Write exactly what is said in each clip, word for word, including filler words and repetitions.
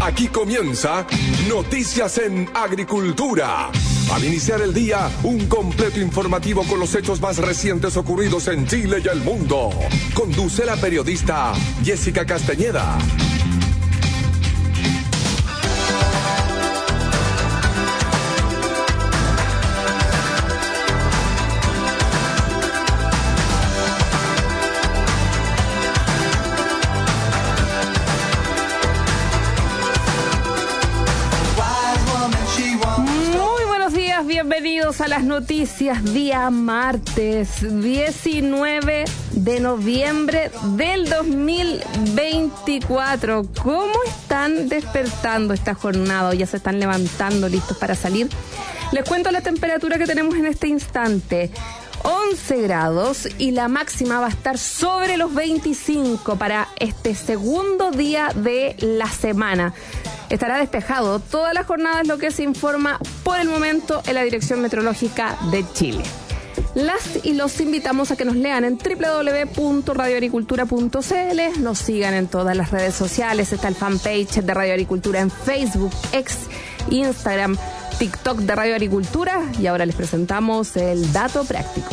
Aquí comienza Noticias en Agricultura. Al iniciar el día, un completo informativo con los hechos más recientes ocurridos en Chile y el mundo. Conduce la periodista Jessica Castañeda. Bienvenidos a las noticias, día martes diecinueve de noviembre del dos mil veinticuatro. ¿Cómo están despertando esta jornada? ¿Ya se están levantando listos para salir? Les cuento la temperatura que tenemos en este instante. once grados y la máxima va a estar sobre los veinticinco para este segundo día de la semana. Estará despejado toda la jornada, es lo que se informa por el momento en la Dirección Meteorológica de Chile. Las y los invitamos a que nos lean en doble u doble u doble u punto radio agricultura punto c l, nos sigan en todas las redes sociales, está el fanpage de Radio Agricultura en Facebook, X, Instagram, TikTok de Radio Agricultura, y ahora les presentamos el dato práctico.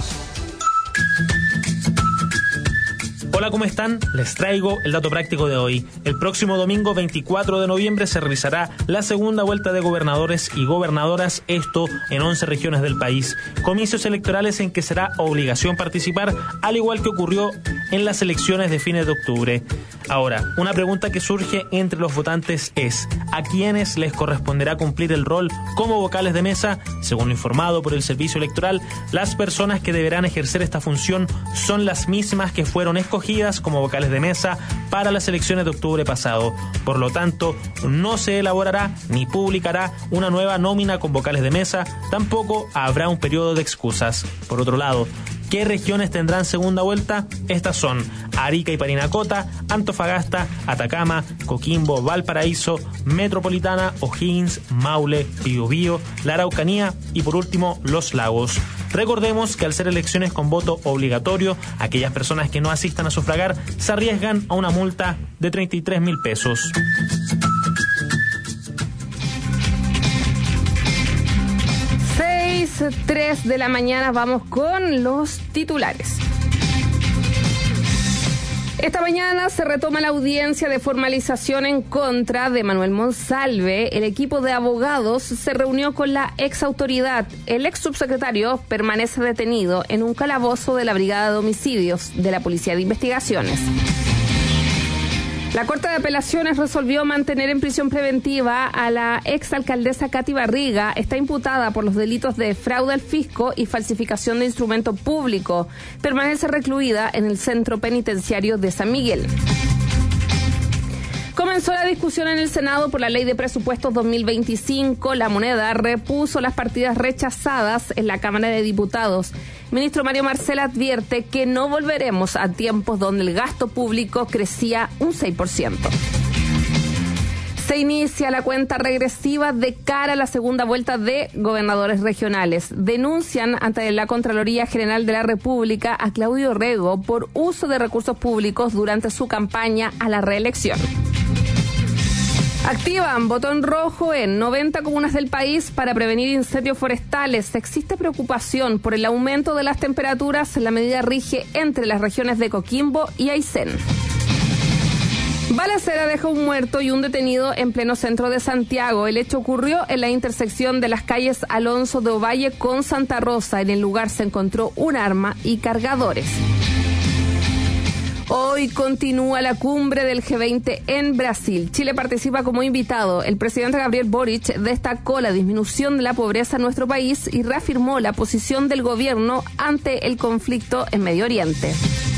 Hola, ¿cómo están? Les traigo el dato práctico de hoy. El próximo domingo veinticuatro de noviembre se realizará la segunda vuelta de gobernadores y gobernadoras, esto en once regiones del país. Comicios electorales en que será obligación participar, al igual que ocurrió en las elecciones de fines de octubre. Ahora, una pregunta que surge entre los votantes es: ¿a quiénes les corresponderá cumplir el rol como vocales de mesa? Según lo informado por el Servicio Electoral, las personas que deberán ejercer esta función son las mismas que fueron escogidas como vocales de mesa para las elecciones de octubre pasado. Por lo tanto, no se elaborará ni publicará una nueva nómina con vocales de mesa, tampoco habrá un periodo de excusas. Por otro lado, ¿qué regiones tendrán segunda vuelta? Estas son Arica y Parinacota, Antofagasta, Atacama, Coquimbo, Valparaíso, Metropolitana, O'Higgins, Maule, Biobío, la Araucanía y por último Los Lagos. Recordemos que al ser elecciones con voto obligatorio, aquellas personas que no asistan a sufragar se arriesgan a una multa de treinta y tres mil pesos. tres de la mañana, vamos con los titulares. Esta mañana se retoma la audiencia de formalización en contra de Manuel Monsalve. El equipo de abogados se reunió con la ex autoridad. El ex subsecretario permanece detenido en un calabozo de la Brigada de Homicidios de la Policía de Investigaciones. La Corte de Apelaciones resolvió mantener en prisión preventiva a la exalcaldesa Katy Barriga. Está imputada por los delitos de fraude al fisco y falsificación de instrumento público. Permanece recluida en el centro penitenciario de San Miguel. Comenzó la discusión en el Senado por la Ley de Presupuestos dos mil veinticinco. La Moneda repuso las partidas rechazadas en la Cámara de Diputados. Ministro Mario Marcel advierte que no volveremos a tiempos donde el gasto público crecía un seis por ciento. Se inicia la cuenta regresiva de cara a la segunda vuelta de gobernadores regionales. Denuncian ante la Contraloría General de la República a Claudio Rego por uso de recursos públicos durante su campaña a la reelección. Activan botón rojo en noventa comunas del país para prevenir incendios forestales. Existe preocupación por el aumento de las temperaturas. La medida rige entre las regiones de Coquimbo y Aysén. Balacera deja un muerto y un detenido en pleno centro de Santiago. El hecho ocurrió en la intersección de las calles Alonso de Ovalle con Santa Rosa. En el lugar se encontró un arma y cargadores. Hoy continúa la cumbre del G veinte en Brasil. Chile participa como invitado. El presidente Gabriel Boric destacó la disminución de la pobreza en nuestro país y reafirmó la posición del gobierno ante el conflicto en Medio Oriente.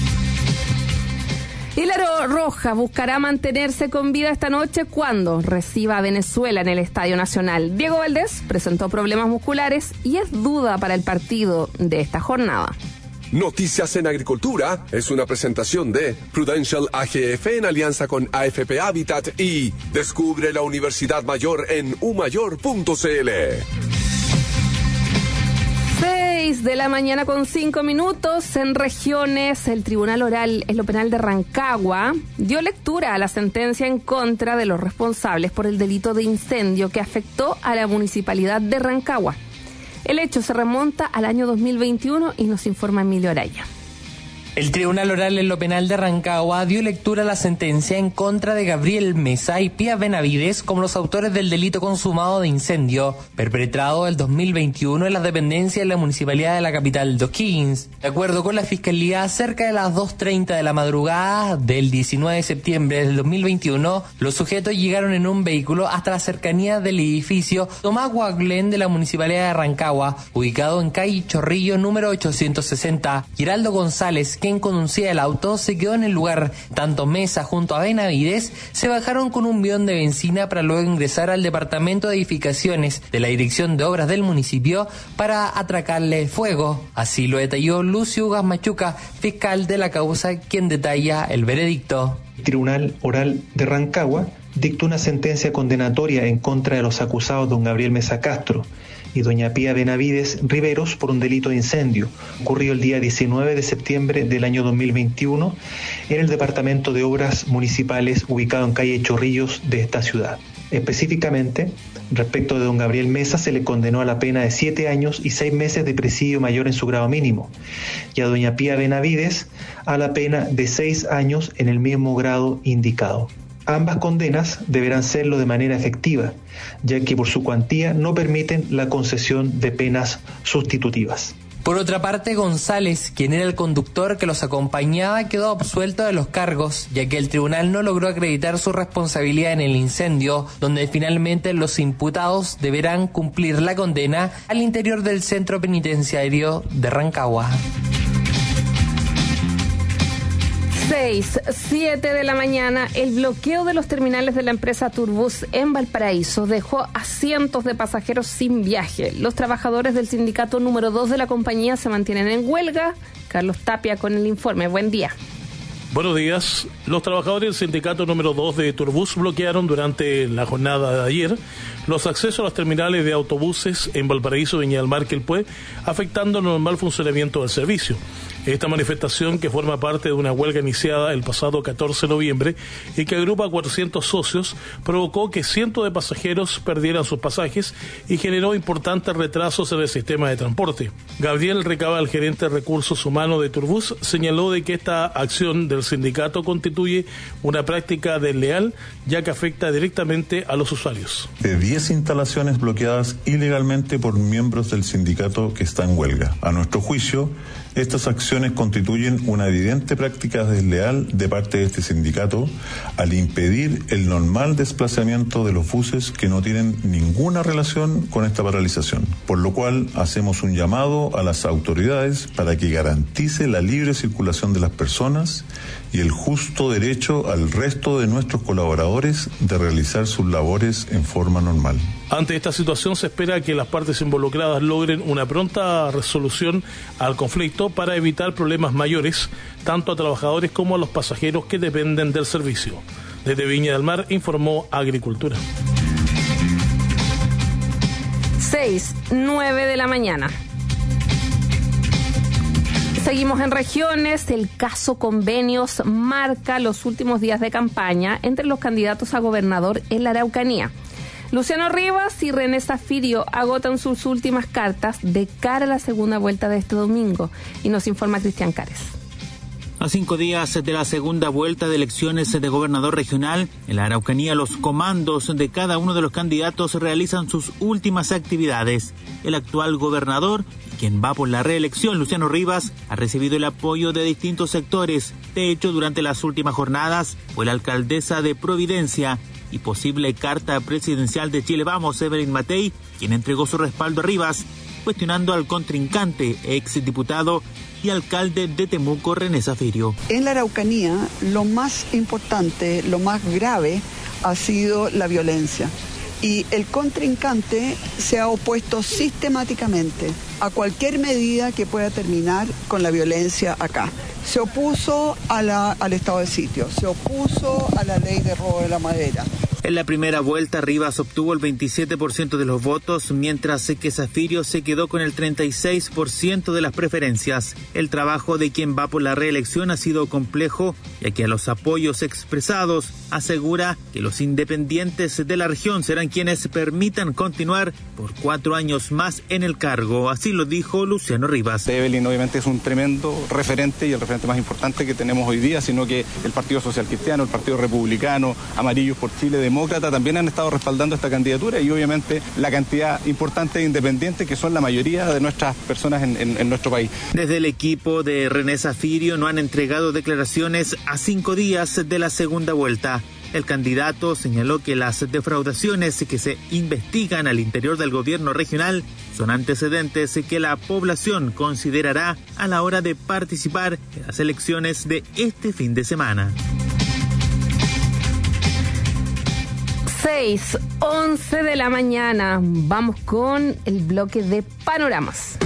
Y la Roja buscará mantenerse con vida esta noche cuando reciba a Venezuela en el Estadio Nacional. Diego Valdés presentó problemas musculares y es duda para el partido de esta jornada. Noticias en Agricultura es una presentación de Prudential A G F en alianza con A F P Habitat y descubre la Universidad Mayor en u mayor punto c l. seis de la mañana con cinco minutos. En regiones, el Tribunal Oral en lo Penal de Rancagua dio lectura a la sentencia en contra de los responsables por el delito de incendio que afectó a la municipalidad de Rancagua. El hecho se remonta al año dos mil veintiuno y nos informa Emilio Araya. El Tribunal Oral en lo Penal de Rancagua dio lectura a la sentencia en contra de Gabriel Mesa y Pía Benavides como los autores del delito consumado de incendio perpetrado el dos mil veintiuno en las dependencias de la municipalidad de la capital de O'Higgins. De acuerdo con la Fiscalía, cerca de las dos treinta de la madrugada del diecinueve de septiembre del dos mil veintiuno, los sujetos llegaron en un vehículo hasta la cercanía del edificio Tomás Guaglén de la municipalidad de Rancagua, ubicado en calle Chorrillo número ochocientos sesenta. Giraldo González, quien conducía el auto, se quedó en el lugar. Tanto Mesa junto a Benavides se bajaron con un bidón de benzina para luego ingresar al departamento de edificaciones de la Dirección de Obras del municipio para atracarle fuego. Así lo detalló Lucio Ugas Machuca, fiscal de la causa, quien detalla el veredicto. El Tribunal Oral de Rancagua dictó una sentencia condenatoria en contra de los acusados don Gabriel Mesa Castro y doña Pía Benavides Riveros por un delito de incendio ocurrido el día diecinueve de septiembre del año dos mil veintiuno en el Departamento de Obras Municipales ubicado en calle Chorrillos de esta ciudad. Específicamente, respecto de don Gabriel Mesa, se le condenó a la pena de siete años y seis meses de presidio mayor en su grado mínimo, y a doña Pía Benavides a la pena de seis años en el mismo grado indicado. Ambas condenas deberán serlo de manera efectiva, ya que por su cuantía no permiten la concesión de penas sustitutivas. Por otra parte, González, quien era el conductor que los acompañaba, quedó absuelto de los cargos, ya que el tribunal no logró acreditar su responsabilidad en el incendio, donde finalmente los imputados deberán cumplir la condena al interior del centro penitenciario de Rancagua. seis, siete de la mañana, el bloqueo de los terminales de la empresa Turbus en Valparaíso dejó a cientos de pasajeros sin viaje. Los trabajadores del sindicato número dos de la compañía se mantienen en huelga. Carlos Tapia con el informe. Buen día. Buenos días. Los trabajadores del sindicato número dos de Turbus bloquearon durante la jornada de ayer los accesos a los terminales de autobuses en Valparaíso, Viña del Mar, Quilpué, afectando el normal funcionamiento del servicio. Esta manifestación, que forma parte de una huelga iniciada el pasado catorce de noviembre y que agrupa a cuatrocientos socios, provocó que cientos de pasajeros perdieran sus pasajes y generó importantes retrasos en el sistema de transporte. Gabriel Recabal, gerente de recursos humanos de Turbus, señaló de que esta acción del sindicato constituye una práctica desleal, ya que afecta directamente a los usuarios. De diez instalaciones bloqueadas ilegalmente por miembros del sindicato que está en huelga. A nuestro juicio, estas acciones constituyen una evidente práctica desleal de parte de este sindicato al impedir el normal desplazamiento de los buses que no tienen ninguna relación con esta paralización, por lo cual hacemos un llamado a las autoridades para que garantice la libre circulación de las personas y el justo derecho al resto de nuestros colaboradores de realizar sus labores en forma normal. Ante esta situación se espera que las partes involucradas logren una pronta resolución al conflicto para evitar problemas mayores, tanto a trabajadores como a los pasajeros que dependen del servicio. Desde Viña del Mar informó Agricultura. seis, nueve de la mañana. Seguimos en regiones. El caso Convenios marca los últimos días de campaña entre los candidatos a gobernador en la Araucanía. Luciano Rivas y René Zafirio agotan sus últimas cartas de cara a la segunda vuelta de este domingo, y nos informa Cristian Cares. A cinco días de la segunda vuelta de elecciones de gobernador regional, en la Araucanía los comandos de cada uno de los candidatos realizan sus últimas actividades. El actual gobernador, quien va por la reelección, Luciano Rivas, ha recibido el apoyo de distintos sectores. De hecho, durante las últimas jornadas fue la alcaldesa de Providencia y posible carta presidencial de Chile Vamos, Evelyn Matei, quien entregó su respaldo a Rivas, cuestionando al contrincante, exdiputado y alcalde de Temuco, René Zafirio. En la Araucanía, lo más importante, lo más grave, ha sido la violencia. Y el contrincante se ha opuesto sistemáticamente a cualquier medida que pueda terminar con la violencia acá. Se opuso a la, al estado de sitio, se opuso a la ley de robo de la madera, En la primera vuelta, Rivas obtuvo el veintisiete por ciento de los votos, mientras que Zafirio se quedó con el treinta y seis por ciento de las preferencias. El trabajo de quien va por la reelección ha sido complejo, ya que a los apoyos expresados asegura que los independientes de la región serán quienes permitan continuar por cuatro años más en el cargo. Así lo dijo Luciano Rivas. Evelyn obviamente es un tremendo referente y el referente más importante que tenemos hoy día, sino que el Partido Social Cristiano, el Partido Republicano, Amarillos por Chile, Demócrata también han estado respaldando esta candidatura y obviamente la cantidad importante de independientes que son la mayoría de nuestras personas en, en, en nuestro país. Desde el equipo de René Zafirio no han entregado declaraciones a cinco días de la segunda vuelta. El candidato señaló que las defraudaciones que se investigan al interior del gobierno regional son antecedentes que la población considerará a la hora de participar en las elecciones de este fin de semana. seis, once de la mañana. Vamos con el bloque de panoramas.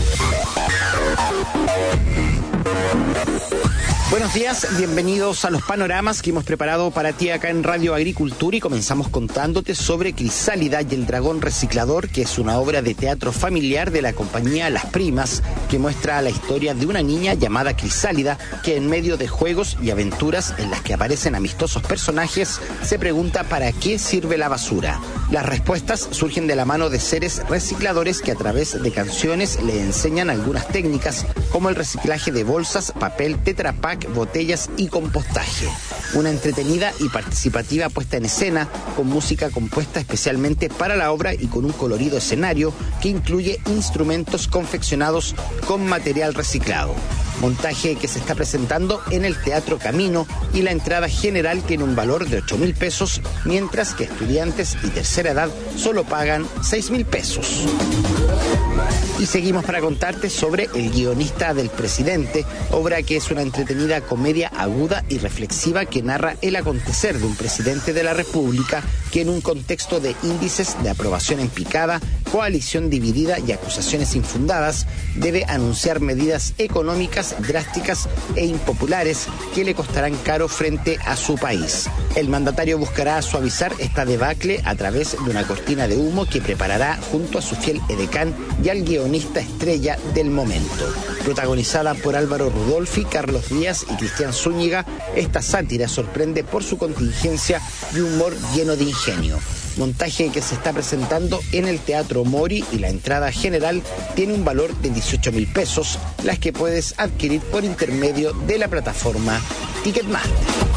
Buenos días, bienvenidos a los panoramas que hemos preparado para ti acá en Radio Agricultura y comenzamos contándote sobre Crisálida y el dragón reciclador, que es una obra de teatro familiar de la compañía Las Primas, que muestra la historia de una niña llamada Crisálida que en medio de juegos y aventuras en las que aparecen amistosos personajes se pregunta para qué sirve la basura. Las respuestas surgen de la mano de seres recicladores que a través de canciones le enseñan algunas técnicas como el reciclaje de bolsas, papel, Tetra Pak, botellas y compostaje. Una entretenida y participativa puesta en escena con música compuesta especialmente para la obra y con un colorido escenario que incluye instrumentos confeccionados con material reciclado. Montaje que se está presentando en el Teatro Camino y la entrada general tiene un valor de ocho mil pesos, mientras que estudiantes y tercera edad solo pagan seis mil pesos. Y seguimos para contarte sobre El guionista del presidente, obra que es una entretenida comedia aguda y reflexiva que narra el acontecer de un presidente de la República que en un contexto de índices de aprobación en picada, coalición dividida y acusaciones infundadas, debe anunciar medidas económicas drásticas e impopulares que le costarán caro frente a su país. El mandatario buscará suavizar esta debacle a través de una cortina de humo que preparará junto a su fiel edecán y al guionista estrella del momento. Protagonizada por Álvaro Rudolphy, Carlos Díaz y Cristian Zúñiga, esta sátira sorprende por su contingencia y humor lleno de ingenio. Montaje que se está presentando en el Teatro Mori y la entrada general tiene un valor de dieciocho mil pesos, las que puedes adquirir por intermedio de la plataforma Ticketmaster.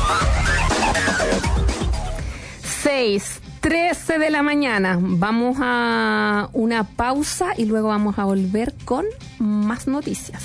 seis, trece de la mañana. Vamos a una pausa y luego vamos a volver con más noticias.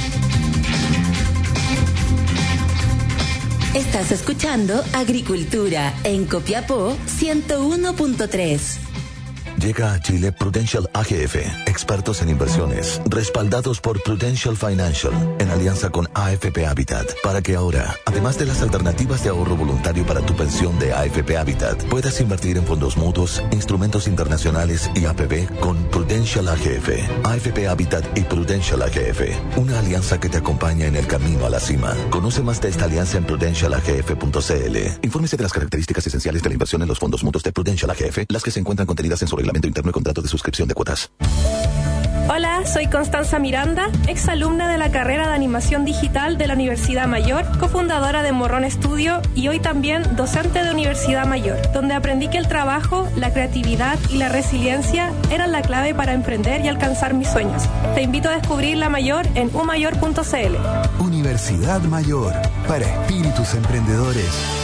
Estás escuchando Agricultura en Copiapó ciento uno punto tres. Llega a Chile Prudential A G F, expertos en inversiones, respaldados por Prudential Financial, en alianza con A F P Habitat, para que ahora, además de las alternativas de ahorro voluntario para tu pensión de A F P Habitat, puedas invertir en fondos mutuos, instrumentos internacionales y A P B con Prudential A G F. A F P Habitat y Prudential A G F, una alianza que te acompaña en el camino a la cima. Conoce más de esta alianza en prudential a g f punto c l. Infórmese de las características esenciales de la inversión en los fondos mutuos de Prudential A G F, las que se encuentran contenidas en su reglamento interno y contrato de suscripción de cuotas. Hola, soy Constanza Miranda, exalumna de la carrera de Animación Digital de la Universidad Mayor, cofundadora de Morrón Studio y hoy también docente de Universidad Mayor, donde aprendí que el trabajo, la creatividad y la resiliencia eran la clave para emprender y alcanzar mis sueños. Te invito a descubrir la Mayor en u mayor punto c l. Universidad Mayor, para espíritus emprendedores.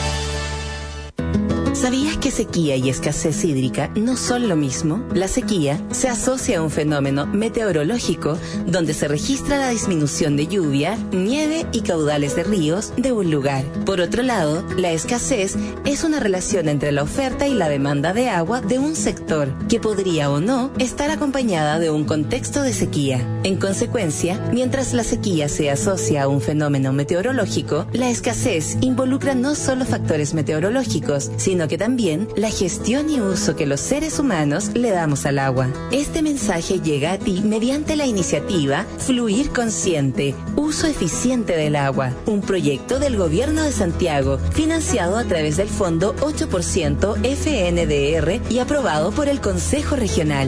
¿Sabías que sequía y escasez hídrica no son lo mismo? La sequía se asocia a un fenómeno meteorológico donde se registra la disminución de lluvia, nieve y caudales de ríos de un lugar. Por otro lado, la escasez es una relación entre la oferta y la demanda de agua de un sector, que podría o no estar acompañada de un contexto de sequía. En consecuencia, mientras la sequía se asocia a un fenómeno meteorológico, la escasez involucra no solo factores meteorológicos, sino que que también la gestión y uso que los seres humanos le damos al agua. Este mensaje llega a ti mediante la iniciativa Fluir Consciente, Uso Eficiente del Agua, un proyecto del Gobierno de Santiago, financiado a través del Fondo ocho por ciento F N D R y aprobado por el Consejo Regional.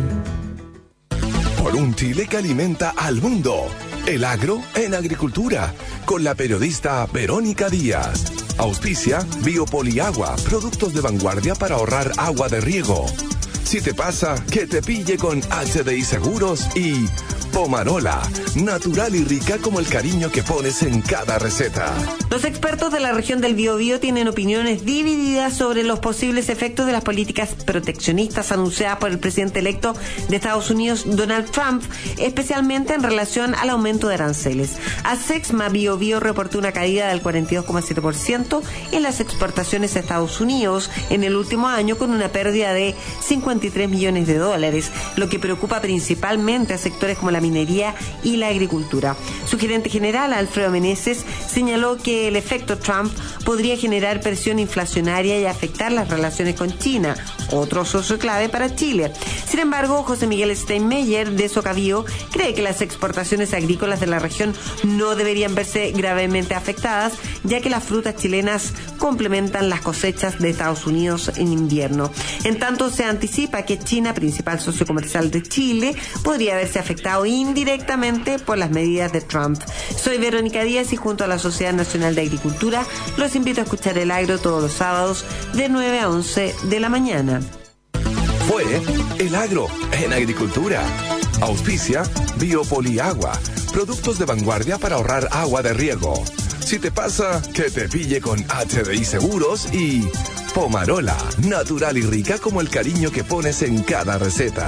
Por un Chile que alimenta al mundo. El agro en agricultura, con la periodista Verónica Díaz. Auspicia Biopoliagua, productos de vanguardia para ahorrar agua de riego. Si te pasa, que te pille con H D I Seguros y Pomarola, natural y rica como el cariño que pones en cada receta. Los expertos de la región del Biobío tienen opiniones divididas sobre los posibles efectos de las políticas proteccionistas anunciadas por el presidente electo de Estados Unidos, Donald Trump, especialmente en relación al aumento de aranceles. Asexma Biobío reportó una caída del cuarenta y dos coma siete por ciento en las exportaciones a Estados Unidos en el último año, con una pérdida de cincuenta y tres millones de dólares, lo que preocupa principalmente a sectores como la minería y la agricultura. Su gerente general, Alfredo Meneses, señaló que el efecto Trump podría generar presión inflacionaria y afectar las relaciones con China, otro socio clave para Chile. Sin embargo, José Miguel Steinmeier, de Socavío, cree que las exportaciones agrícolas de la región no deberían verse gravemente afectadas, ya que las frutas chilenas complementan las cosechas de Estados Unidos en invierno. En tanto, se anticipa que China, principal socio comercial de Chile, podría verse afectado indirectamente por las medidas de Trump. Soy Verónica Díaz y junto a la Sociedad Nacional de Agricultura los invito a escuchar El Agro todos los sábados de nueve a once de la mañana. Fue El Agro en agricultura. Auspicia Biopoliagua, productos de vanguardia para ahorrar agua de riego. Si te pasa, que te pille con H D I Seguros y Pomarola, natural y rica como el cariño que pones en cada receta.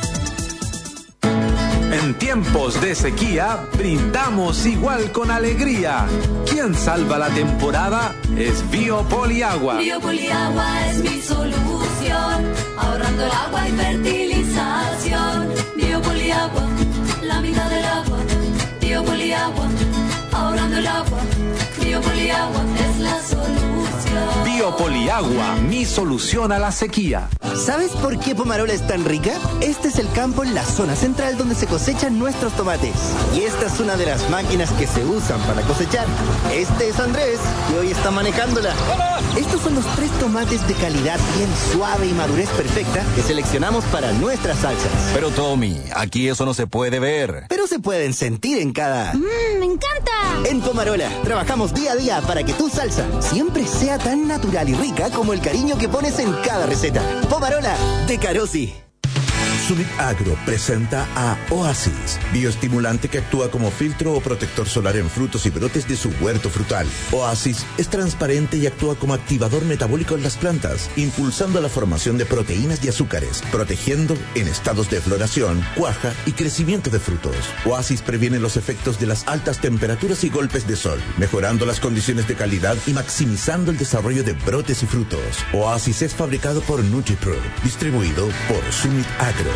En tiempos de sequía, brindamos igual con alegría. Quien salva la temporada es Biopoliagua. Biopoliagua es mi solución, ahorrando el agua y fertilización. Biopoliagua, la mitad del agua. Biopoliagua, ahorrando el agua. Biopoliagua es la solución. Biopoliagua, mi solución a la sequía. ¿Sabes por qué Pomarola es tan rica? Este es el campo en la zona central donde se cosechan nuestros tomates. Y esta es una de las máquinas que se usan para cosechar. Este es Andrés, que hoy está manejándola. Estos son los tres tomates de calidad bien suave y madurez perfecta que seleccionamos para nuestras salsas. Pero Tommy, aquí eso no se puede ver. Pero se pueden sentir en cada... ¡Mmm, me encanta! En Pomarola trabajamos día a día para que tu salsa siempre sea tan natural y rica como el cariño que pones en cada receta. Pomarola de Carosi. Summit Agro presenta a Oasis, bioestimulante que actúa como filtro o protector solar en frutos y brotes de su huerto frutal. Oasis es transparente y actúa como activador metabólico en las plantas, impulsando la formación de proteínas y azúcares, protegiendo en estados de floración, cuaja y crecimiento de frutos. Oasis previene los efectos de las altas temperaturas y golpes de sol, mejorando las condiciones de calidad y maximizando el desarrollo de brotes y frutos. Oasis es fabricado por NutriPro, distribuido por Summit Agro.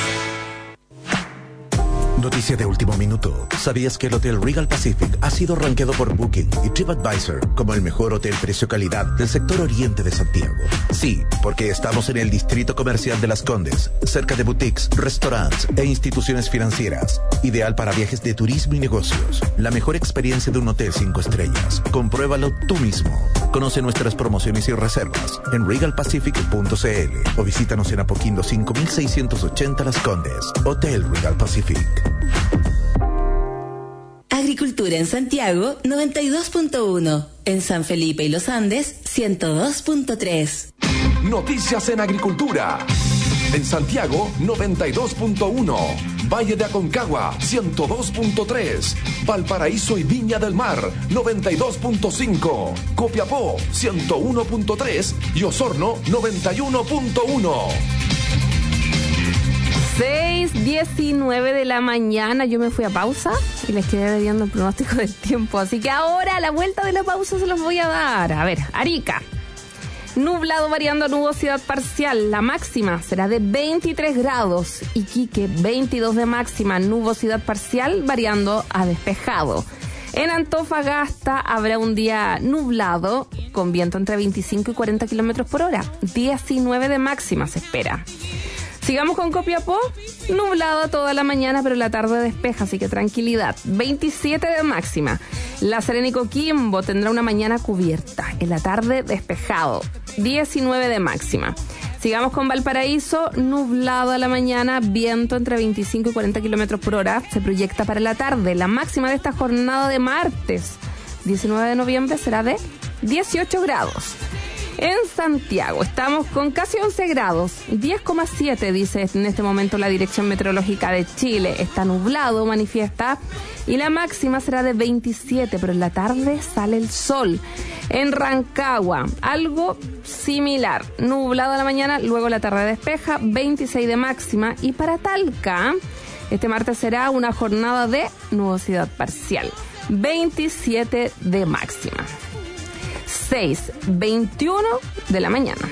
Noticia de último minuto. ¿Sabías que el Hotel Regal Pacific ha sido rankeado por Booking y TripAdvisor como el mejor hotel precio-calidad del sector oriente de Santiago? Sí, porque estamos en el distrito comercial de Las Condes, cerca de boutiques, restaurantes e instituciones financieras. Ideal para viajes de turismo y negocios. La mejor experiencia de un hotel cinco estrellas. Compruébalo tú mismo. Conoce nuestras promociones y reservas en regal pacific punto c l o visítanos en Apoquindo cinco mil seiscientos ochenta Las Condes. Hotel Regal Pacific. Agricultura en Santiago noventa y dos punto uno, en San Felipe y Los Andes ciento dos punto tres. Noticias en agricultura. En Santiago noventa y dos punto uno, Valle de Aconcagua ciento dos punto tres, Valparaíso y Viña del Mar noventa y dos punto cinco, Copiapó ciento uno punto tres y Osorno noventa y uno punto uno. seis diecinueve de la mañana, yo me fui a pausa y les quedé debiendo el pronóstico del tiempo, así que ahora a la vuelta de la pausa se los voy a dar. A ver, Arica, nublado variando a nubosidad parcial, la máxima será de veintitrés grados. Iquique, veintidós de máxima, nubosidad parcial variando a despejado. En Antofagasta habrá un día nublado con viento entre veinticinco y cuarenta kilómetros por hora. diecinueve de máxima se espera. Sigamos con Copiapó, nublado toda la mañana, pero la tarde despeja, así que tranquilidad. veintisiete de máxima. La Serena y Coquimbo tendrá una mañana cubierta, en la tarde despejado. diecinueve de máxima. Sigamos con Valparaíso, nublado a la mañana, viento entre veinticinco y cuarenta kilómetros por hora. Se proyecta para la tarde. La máxima de esta jornada de martes, diecinueve de noviembre, será de dieciocho grados. En Santiago estamos con casi once grados, diez coma siete dice en este momento la Dirección Meteorológica de Chile. Está nublado, manifiesta, y la máxima será de veintisiete, pero en la tarde sale el sol. En Rancagua, algo similar, nublado a la mañana, luego la tarde despeja, veintiséis de máxima. Y para Talca, este martes será una jornada de nubosidad parcial, veintisiete de máxima. seis veintiuno de la mañana.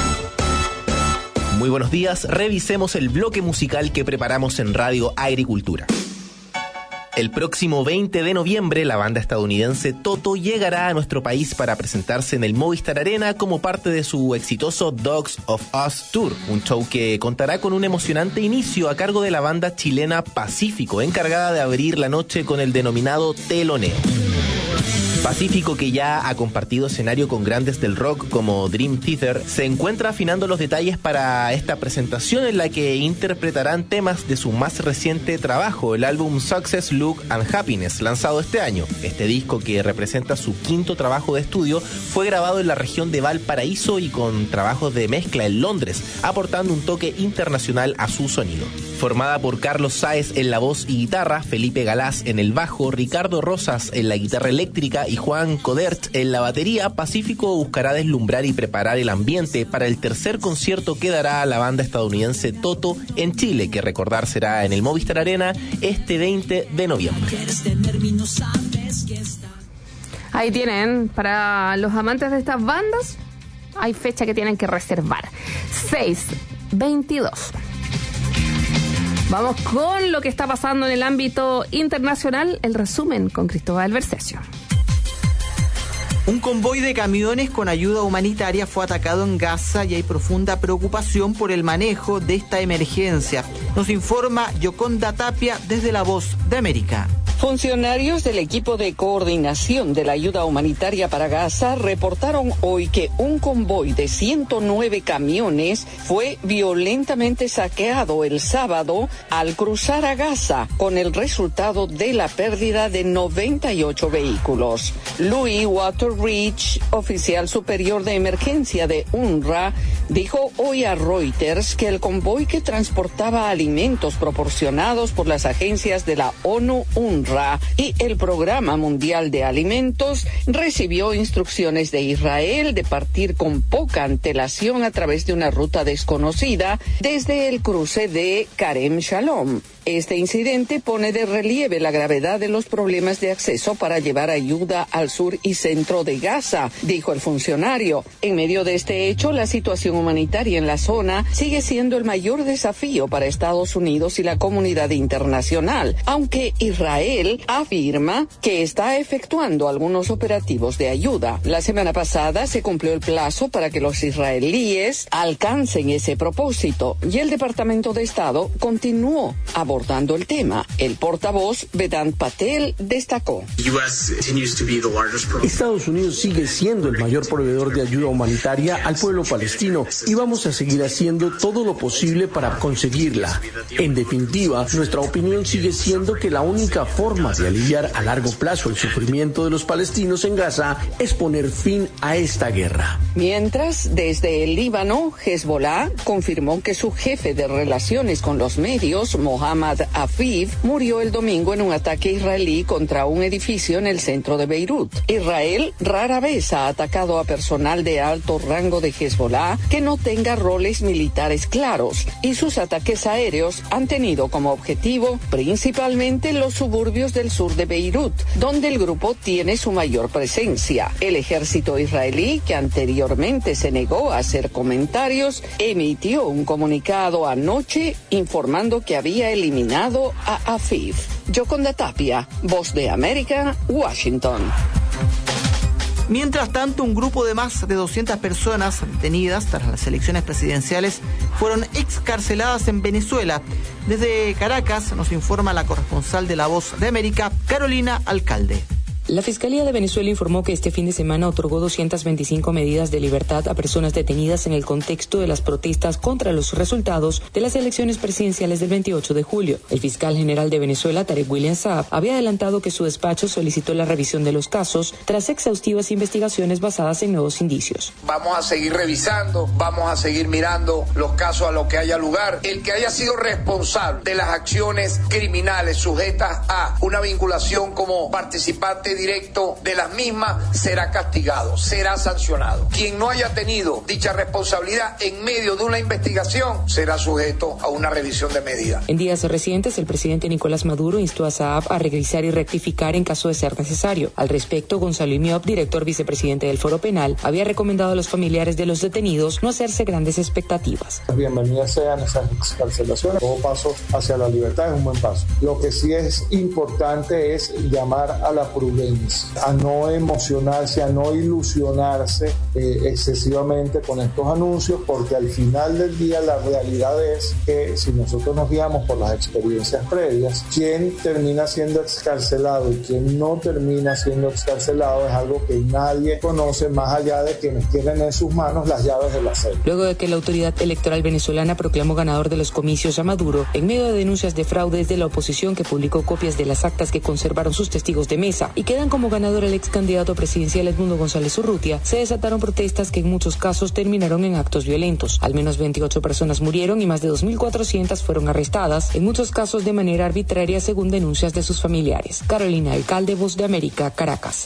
Muy buenos días, revisemos el bloque musical que preparamos en Radio Agricultura. El próximo veinte de noviembre, la banda estadounidense Toto llegará a nuestro país para presentarse en el Movistar Arena como parte de su exitoso Dogs of Us Tour, un show que contará con un emocionante inicio a cargo de la banda chilena Pacífico, encargada de abrir la noche con el denominado teloneo. Pacífico, que ya ha compartido escenario con grandes del rock como Dream Theater, se encuentra afinando los detalles para esta presentación en la que interpretarán temas de su más reciente trabajo, el álbum Success, Luck and Happiness, lanzado este año. Este disco, que representa su quinto trabajo de estudio, fue grabado en la región de Valparaíso y con trabajos de mezcla en Londres, aportando un toque internacional a su sonido. Formada por Carlos Sáez en la voz y guitarra, Felipe Galás en el bajo, Ricardo Rosas en la guitarra eléctrica y Juan Codert en la batería, Pacífico buscará deslumbrar y preparar el ambiente para el tercer concierto que dará la banda estadounidense Toto en Chile, que recordar será en el Movistar Arena este veinte de noviembre. Ahí tienen, para los amantes de estas bandas, hay fecha que tienen que reservar. seis veintidós. Vamos con lo que está pasando en el ámbito internacional, el resumen con Cristóbal Bercesio. Un convoy de camiones con ayuda humanitaria fue atacado en Gaza y hay profunda preocupación por el manejo de esta emergencia. Nos informa Yoconda Tapia desde La Voz de América. Funcionarios del equipo de coordinación de la ayuda humanitaria para Gaza reportaron hoy que un convoy de ciento nueve camiones fue violentamente saqueado el sábado al cruzar a Gaza, con el resultado de la pérdida de noventa y ocho vehículos. Louis Waterreach, oficial superior de emergencia de U N R W A, dijo hoy a Reuters que el convoy, que transportaba alimentos proporcionados por las agencias de la ONU, U N R W A y el Programa Mundial de Alimentos, recibió instrucciones de Israel de partir con poca antelación a través de una ruta desconocida desde el cruce de Karem Shalom. Este incidente pone de relieve la gravedad de los problemas de acceso para llevar ayuda al sur y centro de Gaza, dijo el funcionario. En medio de este hecho, la situación humanitaria en la zona sigue siendo el mayor desafío para Estados Unidos y la comunidad internacional, aunque Israel afirma que está efectuando algunos operativos de ayuda. La semana pasada se cumplió el plazo para que los israelíes alcancen ese propósito y el Departamento de Estado continuó abordando abordando el tema. El portavoz Vedant Patel destacó: Estados Unidos sigue siendo el mayor proveedor de ayuda humanitaria al pueblo palestino y vamos a seguir haciendo todo lo posible para conseguirla. En definitiva, nuestra opinión sigue siendo que la única forma de aliviar a largo plazo el sufrimiento de los palestinos en Gaza es poner fin a esta guerra. Mientras, desde el Líbano, Hezbollah confirmó que su jefe de relaciones con los medios, Mohammad Afif, murió el domingo en un ataque israelí contra un edificio en el centro de Beirut. Israel rara vez ha atacado a personal de alto rango de Hezbollah que no tenga roles militares claros, y sus ataques aéreos han tenido como objetivo principalmente los suburbios del sur de Beirut, donde el grupo tiene su mayor presencia. El ejército israelí, que anteriormente se negó a hacer comentarios, emitió un comunicado anoche informando que había eliminado nominado a Afif. Yoconda Tapia, Voz de América, Washington. Mientras tanto, un grupo de más de doscientas personas detenidas tras las elecciones presidenciales fueron excarceladas en Venezuela. Desde Caracas nos informa la corresponsal de La Voz de América, Carolina Alcalde. La Fiscalía de Venezuela informó que este fin de semana otorgó doscientas veinticinco medidas de libertad a personas detenidas en el contexto de las protestas contra los resultados de las elecciones presidenciales del veintiocho de julio. El fiscal general de Venezuela, Tarek William Saab, había adelantado que su despacho solicitó la revisión de los casos tras exhaustivas investigaciones basadas en nuevos indicios. Vamos a seguir revisando, vamos a seguir mirando los casos a los que haya lugar. El que haya sido responsable de las acciones criminales sujetas a una vinculación como participante directo de las mismas será castigado, será sancionado. Quien no haya tenido dicha responsabilidad en medio de una investigación será sujeto a una revisión de medidas. En días recientes, el presidente Nicolás Maduro instó a Saab a revisar y rectificar en caso de ser necesario. Al respecto, Gonzalo Imiop, director vicepresidente del Foro Penal, había recomendado a los familiares de los detenidos no hacerse grandes expectativas. Bienvenidas sean esas excarcelaciones. Todo paso hacia la libertad es un buen paso. Lo que sí es importante es llamar a la prudencia, a no emocionarse, a no ilusionarse eh, excesivamente con estos anuncios, porque al final del día la realidad es que si nosotros nos guiamos por las experiencias previas, quien termina siendo excarcelado y quien no termina siendo excarcelado es algo que nadie conoce más allá de quienes tienen en sus manos las llaves de la celda. Luego de que la autoridad electoral venezolana proclamó ganador de los comicios a Maduro, en medio de denuncias de fraude desde la oposición que publicó copias de las actas que conservaron sus testigos de mesa y quedan como ganador el ex candidato presidencial Edmundo González Urrutia, se desataron protestas que en muchos casos terminaron en actos violentos. Al menos veintiocho personas murieron y más de dos mil cuatrocientas fueron arrestadas, en muchos casos de manera arbitraria según denuncias de sus familiares. Carolina Alcalde, Voz de América, Caracas.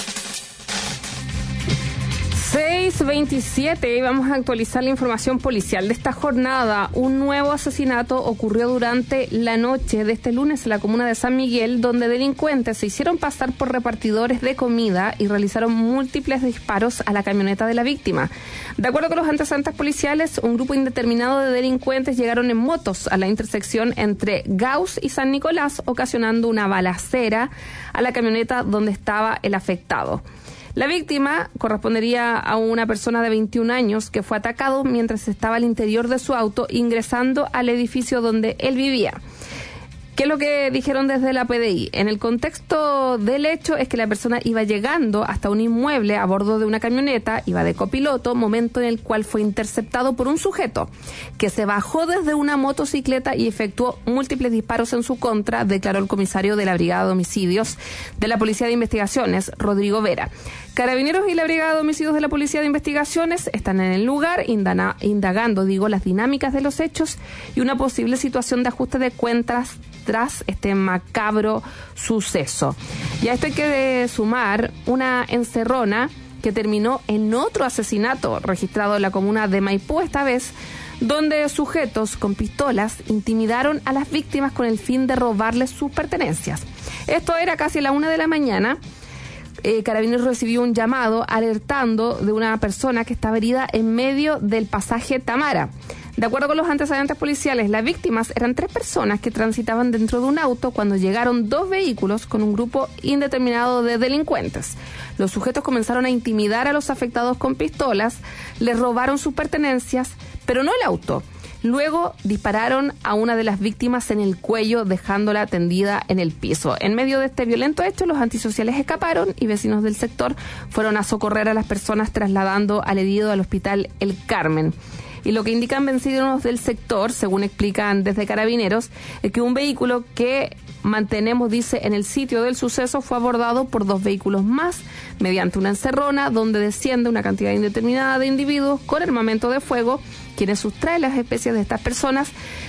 seis veintisiete y vamos a actualizar la información policial de esta jornada. Un nuevo asesinato ocurrió durante la noche de este lunes en la comuna de San Miguel, donde delincuentes se hicieron pasar por repartidores de comida y realizaron múltiples disparos a la camioneta de la víctima. De acuerdo con los antecedentes policiales, un grupo indeterminado de delincuentes llegaron en motos a la intersección entre Gauss y San Nicolás, ocasionando una balacera a la camioneta donde estaba el afectado. La víctima correspondería a una persona de veintiún años que fue atacado mientras estaba al interior de su auto ingresando al edificio donde él vivía. ¿Qué es lo que dijeron desde la P D I? En el contexto del hecho es que la persona iba llegando hasta un inmueble a bordo de una camioneta, iba de copiloto, momento en el cual fue interceptado por un sujeto que se bajó desde una motocicleta y efectuó múltiples disparos en su contra, declaró el comisario de la Brigada de Homicidios de la Policía de Investigaciones, Rodrigo Vera. Carabineros y la Brigada de Homicidios de la Policía de Investigaciones están en el lugar indana, indagando, digo, las dinámicas de los hechos y una posible situación de ajuste de cuentas tras este macabro suceso. Y a esto hay que sumar una encerrona que terminó en otro asesinato registrado en la comuna de Maipú, esta vez, donde sujetos con pistolas intimidaron a las víctimas con el fin de robarles sus pertenencias. Esto era casi a la una de la mañana. Eh, Carabineros recibió un llamado alertando de una persona que estaba herida en medio del pasaje Tamara. De acuerdo con los antecedentes policiales, las víctimas eran tres personas que transitaban dentro de un auto cuando llegaron dos vehículos con un grupo indeterminado de delincuentes. Los sujetos comenzaron a intimidar a los afectados con pistolas, les robaron sus pertenencias, pero no el auto. Luego dispararon a una de las víctimas en el cuello, dejándola tendida en el piso. En medio de este violento hecho, los antisociales escaparon y vecinos del sector fueron a socorrer a las personas, trasladando al herido al hospital El Carmen. Y lo que indican vecinos del sector, según explican desde Carabineros, es que un vehículo que mantenemos, dice, en el sitio del suceso fue abordado por dos vehículos más mediante una encerrona donde desciende una cantidad indeterminada de individuos con armamento de fuego, quienes sustraen las especies de estas personas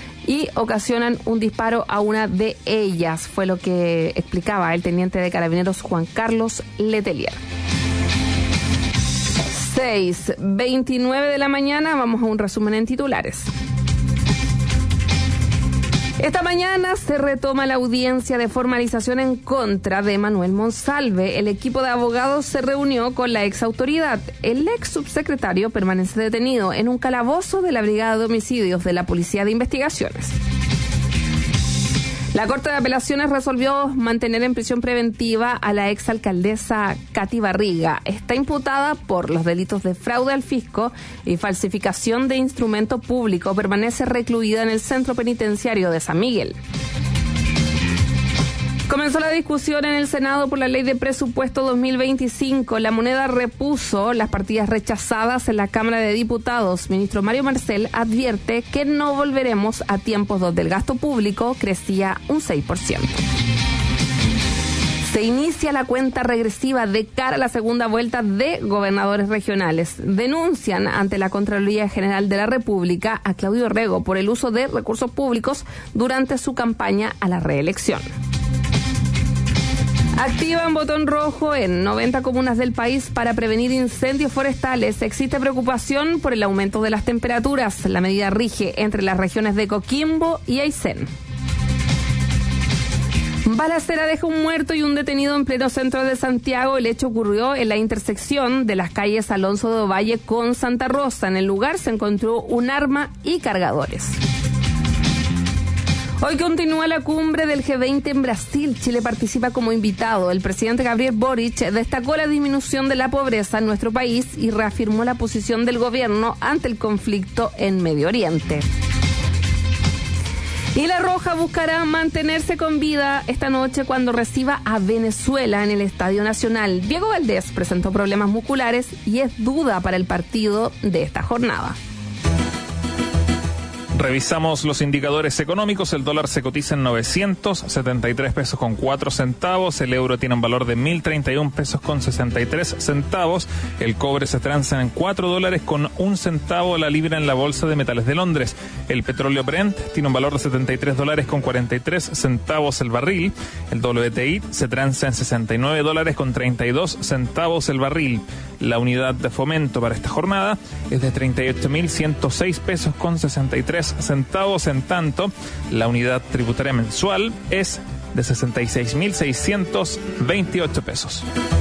y ocasionan un disparo a una de ellas. Fue lo que explicaba el teniente de Carabineros Juan Carlos Letelier. seis veintinueve de la mañana, vamos a un resumen en titulares. Esta mañana se retoma la audiencia de formalización en contra de Manuel Monsalve. El equipo de abogados se reunió con la ex autoridad. El ex subsecretario permanece detenido en un calabozo de la Brigada de Homicidios de la Policía de Investigaciones. La Corte de Apelaciones resolvió mantener en prisión preventiva a la exalcaldesa Katy Barriga. Está imputada por los delitos de fraude al fisco y falsificación de instrumento público. Permanece recluida en el centro penitenciario de San Miguel. Comenzó la discusión en el Senado por la Ley de Presupuesto dos mil veinticinco. La Moneda repuso las partidas rechazadas en la Cámara de Diputados. Ministro Mario Marcel advierte que no volveremos a tiempos donde el gasto público crecía un seis por ciento. Se inicia la cuenta regresiva de cara a la segunda vuelta de gobernadores regionales. Denuncian ante la Contraloría General de la República a Claudio Rego por el uso de recursos públicos durante su campaña a la reelección. Activan botón rojo en noventa comunas del país para prevenir incendios forestales. Existe preocupación por el aumento de las temperaturas. La medida rige entre las regiones de Coquimbo y Aysén. Balacera deja un muerto y un detenido en pleno centro de Santiago. El hecho ocurrió en la intersección de las calles Alonso de Ovalle con Santa Rosa. En el lugar se encontró un arma y cargadores. Hoy continúa la cumbre del G veinte en Brasil. Chile participa como invitado. El presidente Gabriel Boric destacó la disminución de la pobreza en nuestro país y reafirmó la posición del gobierno ante el conflicto en Medio Oriente. Y La Roja buscará mantenerse con vida esta noche cuando reciba a Venezuela en el Estadio Nacional. Diego Valdés presentó problemas musculares y es duda para el partido de esta jornada. Revisamos los indicadores económicos. El dólar se cotiza en novecientos setenta y tres pesos con cuatro centavos. El euro tiene un valor de mil treinta y un pesos con sesenta y tres centavos. El cobre se transa en cuatro dólares con un centavo la libra en la Bolsa de Metales de Londres. El petróleo Brent tiene un valor de setenta y tres dólares con cuarenta y tres centavos el barril. El W T I se transa en sesenta y nueve dólares con treinta y dos centavos el barril. La unidad de fomento para esta jornada es de treinta y ocho mil ciento seis pesos con sesenta y tres centavos. En tanto, la unidad tributaria mensual es de sesenta y seis mil seiscientos veintiocho pesos.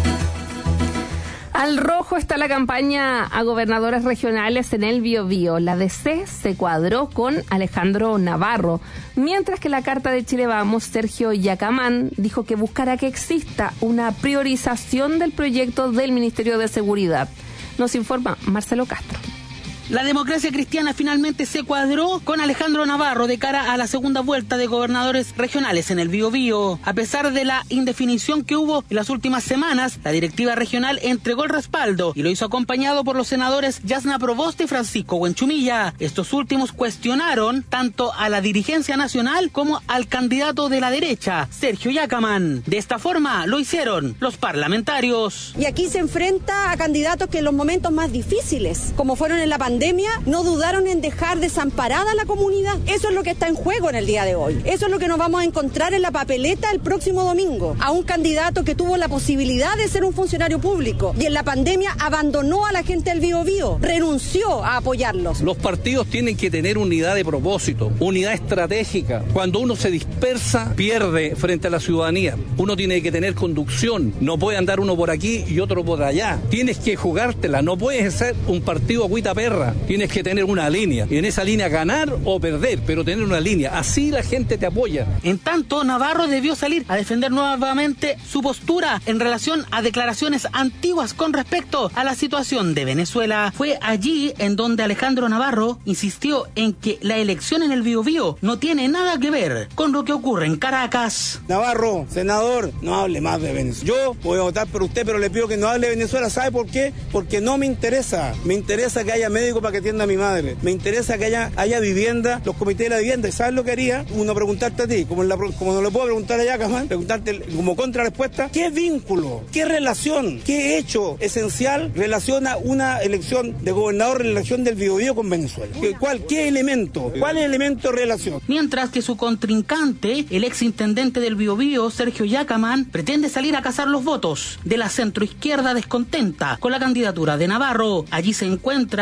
Al rojo está la campaña a gobernadores regionales en el Biobío. La D C se cuadró con Alejandro Navarro, mientras que la carta de Chile Vamos, Sergio Yacamán, dijo que buscará que exista una priorización del proyecto del Ministerio de Seguridad. Nos informa Marcelo Castro. La democracia cristiana finalmente se cuadró con Alejandro Navarro de cara a la segunda vuelta de gobernadores regionales en el Biobío. A pesar de la indefinición que hubo en las últimas semanas, la directiva regional entregó el respaldo y lo hizo acompañado por los senadores Yasna Proboste y Francisco Huenchumilla. Estos últimos cuestionaron tanto a la dirigencia nacional como al candidato de la derecha, Sergio Yacamán. De esta forma lo hicieron los parlamentarios. Y aquí se enfrenta a candidatos que en los momentos más difíciles, como fueron en la pandemia, no dudaron en dejar desamparada a la comunidad. Eso es lo que está en juego en el día de hoy. Eso es lo que nos vamos a encontrar en la papeleta el próximo domingo. A un candidato que tuvo la posibilidad de ser un funcionario público y en la pandemia abandonó a la gente del Biobío, renunció a apoyarlos. Los partidos tienen que tener unidad de propósito, unidad estratégica. Cuando uno se dispersa, pierde frente a la ciudadanía. Uno tiene que tener conducción. No puede andar uno por aquí y otro por allá. Tienes que jugártela. No puedes ser un partido agüita perra. Tienes que tener una línea y en esa línea ganar o perder, pero tener una línea, así la gente te apoya. En tanto, Navarro debió salir a defender nuevamente su postura en relación a declaraciones antiguas con respecto a la situación de Venezuela. Fue allí en donde Alejandro Navarro insistió en que la elección en el Biobío no tiene nada que ver con lo que ocurre en Caracas. Navarro, senador, no hable más de Venezuela. Yo voy a votar por usted, pero le pido que no hable de Venezuela. ¿Sabe por qué? Porque no me interesa. Me interesa que haya médicos para que atienda a mi madre. Me interesa que haya, haya vivienda, los comités de la vivienda. ¿Y sabes lo que haría? Uno preguntarte a ti, como, en la, como no le puedo preguntar a Yacamán, preguntarte como contrarrespuesta, ¿qué vínculo, qué relación, qué hecho esencial relaciona una elección de gobernador en la elección del Biobío con Venezuela? ¿Cuál, qué elemento? ¿Cuál es el elemento de relación? Mientras que su contrincante, el exintendente del Biobío, Sergio Yacamán, pretende salir a cazar los votos de la centroizquierda descontenta con la candidatura de Navarro. Allí se encuentra el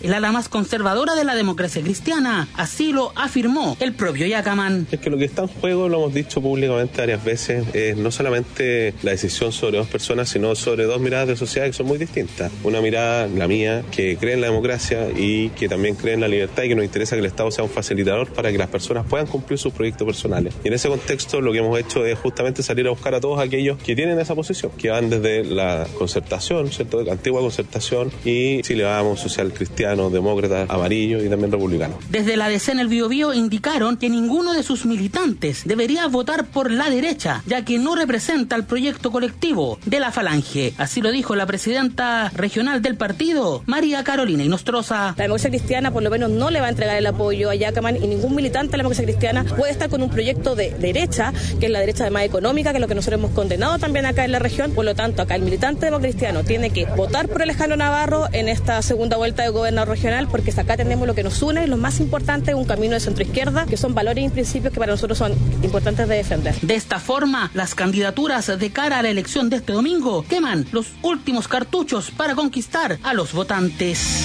el ala más conservadora de la democracia cristiana. Así lo afirmó el propio Yacaman. Es que lo que está en juego, lo hemos dicho públicamente varias veces, es no solamente la decisión sobre dos personas, sino sobre dos miradas de sociedad que son muy distintas. Una mirada, la mía, que cree en la democracia y que también cree en la libertad y que nos interesa que el Estado sea un facilitador para que las personas puedan cumplir sus proyectos personales. Y en ese contexto lo que hemos hecho es justamente salir a buscar a todos aquellos que tienen esa posición, que van desde la concertación, ¿cierto?, la antigua concertación, y Chile Vamos, social cristiano, demócrata, amarillo y también republicano. Desde la D C en el Biobío indicaron que ninguno de sus militantes debería votar por la derecha, ya que no representa el proyecto colectivo de la Falange. Así lo dijo la presidenta regional del partido, María Carolina Inostroza. La democracia cristiana por lo menos no le va a entregar el apoyo a Yacaman, y ningún militante de la democracia cristiana puede estar con un proyecto de derecha, que es la derecha además económica, que es lo que nosotros hemos condenado también acá en la región. Por lo tanto, acá el militante democrático cristiano tiene que votar por Alejandro Navarro en esta segunda vuelta de gobernador regional, porque acá tenemos lo que nos une, lo más importante, un camino de centroizquierda, que son valores y principios que para nosotros son importantes de defender. De esta forma, las candidaturas de cara a la elección de este domingo queman los últimos cartuchos para conquistar a los votantes.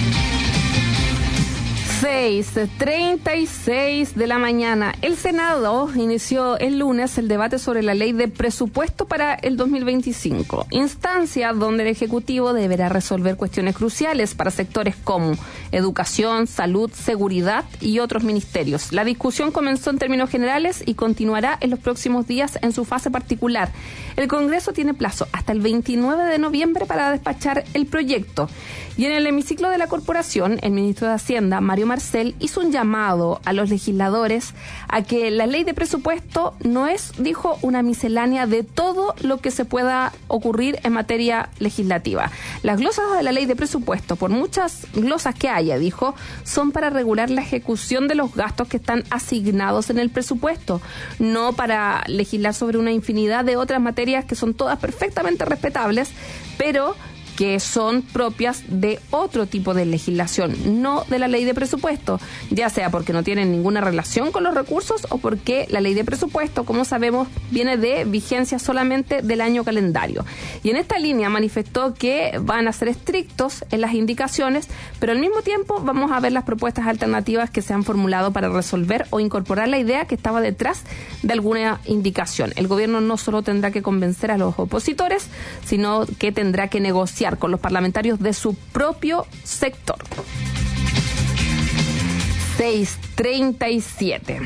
seis treinta y seis de la mañana. El Senado inició el lunes el debate sobre la ley de presupuesto para el dos mil veinticinco, instancia donde el Ejecutivo deberá resolver cuestiones cruciales para sectores como educación, salud, seguridad y otros ministerios. La discusión comenzó en términos generales y continuará en los próximos días en su fase particular. El Congreso tiene plazo hasta el veintinueve de noviembre para despachar el proyecto. Y en el hemiciclo de la Corporación, el ministro de Hacienda, Mario Marcel, hizo un llamado a los legisladores a que la ley de presupuesto no es, dijo, una miscelánea de todo lo que se pueda ocurrir en materia legislativa. Las glosas de la ley de presupuesto, por muchas glosas que haya, dijo, son para regular la ejecución de los gastos que están asignados en el presupuesto, no para legislar sobre una infinidad de otras materias que son todas perfectamente respetables, pero que son propias de otro tipo de legislación, no de la ley de presupuesto, ya sea porque no tienen ninguna relación con los recursos o porque la ley de presupuesto, como sabemos, viene de vigencia solamente del año calendario. Y en esta línea manifestó que van a ser estrictos en las indicaciones, pero al mismo tiempo vamos a ver las propuestas alternativas que se han formulado para resolver o incorporar la idea que estaba detrás de alguna indicación. El gobierno no solo tendrá que convencer a los opositores, sino que tendrá que negociar con los parlamentarios de su propio sector. seis treinta y siete.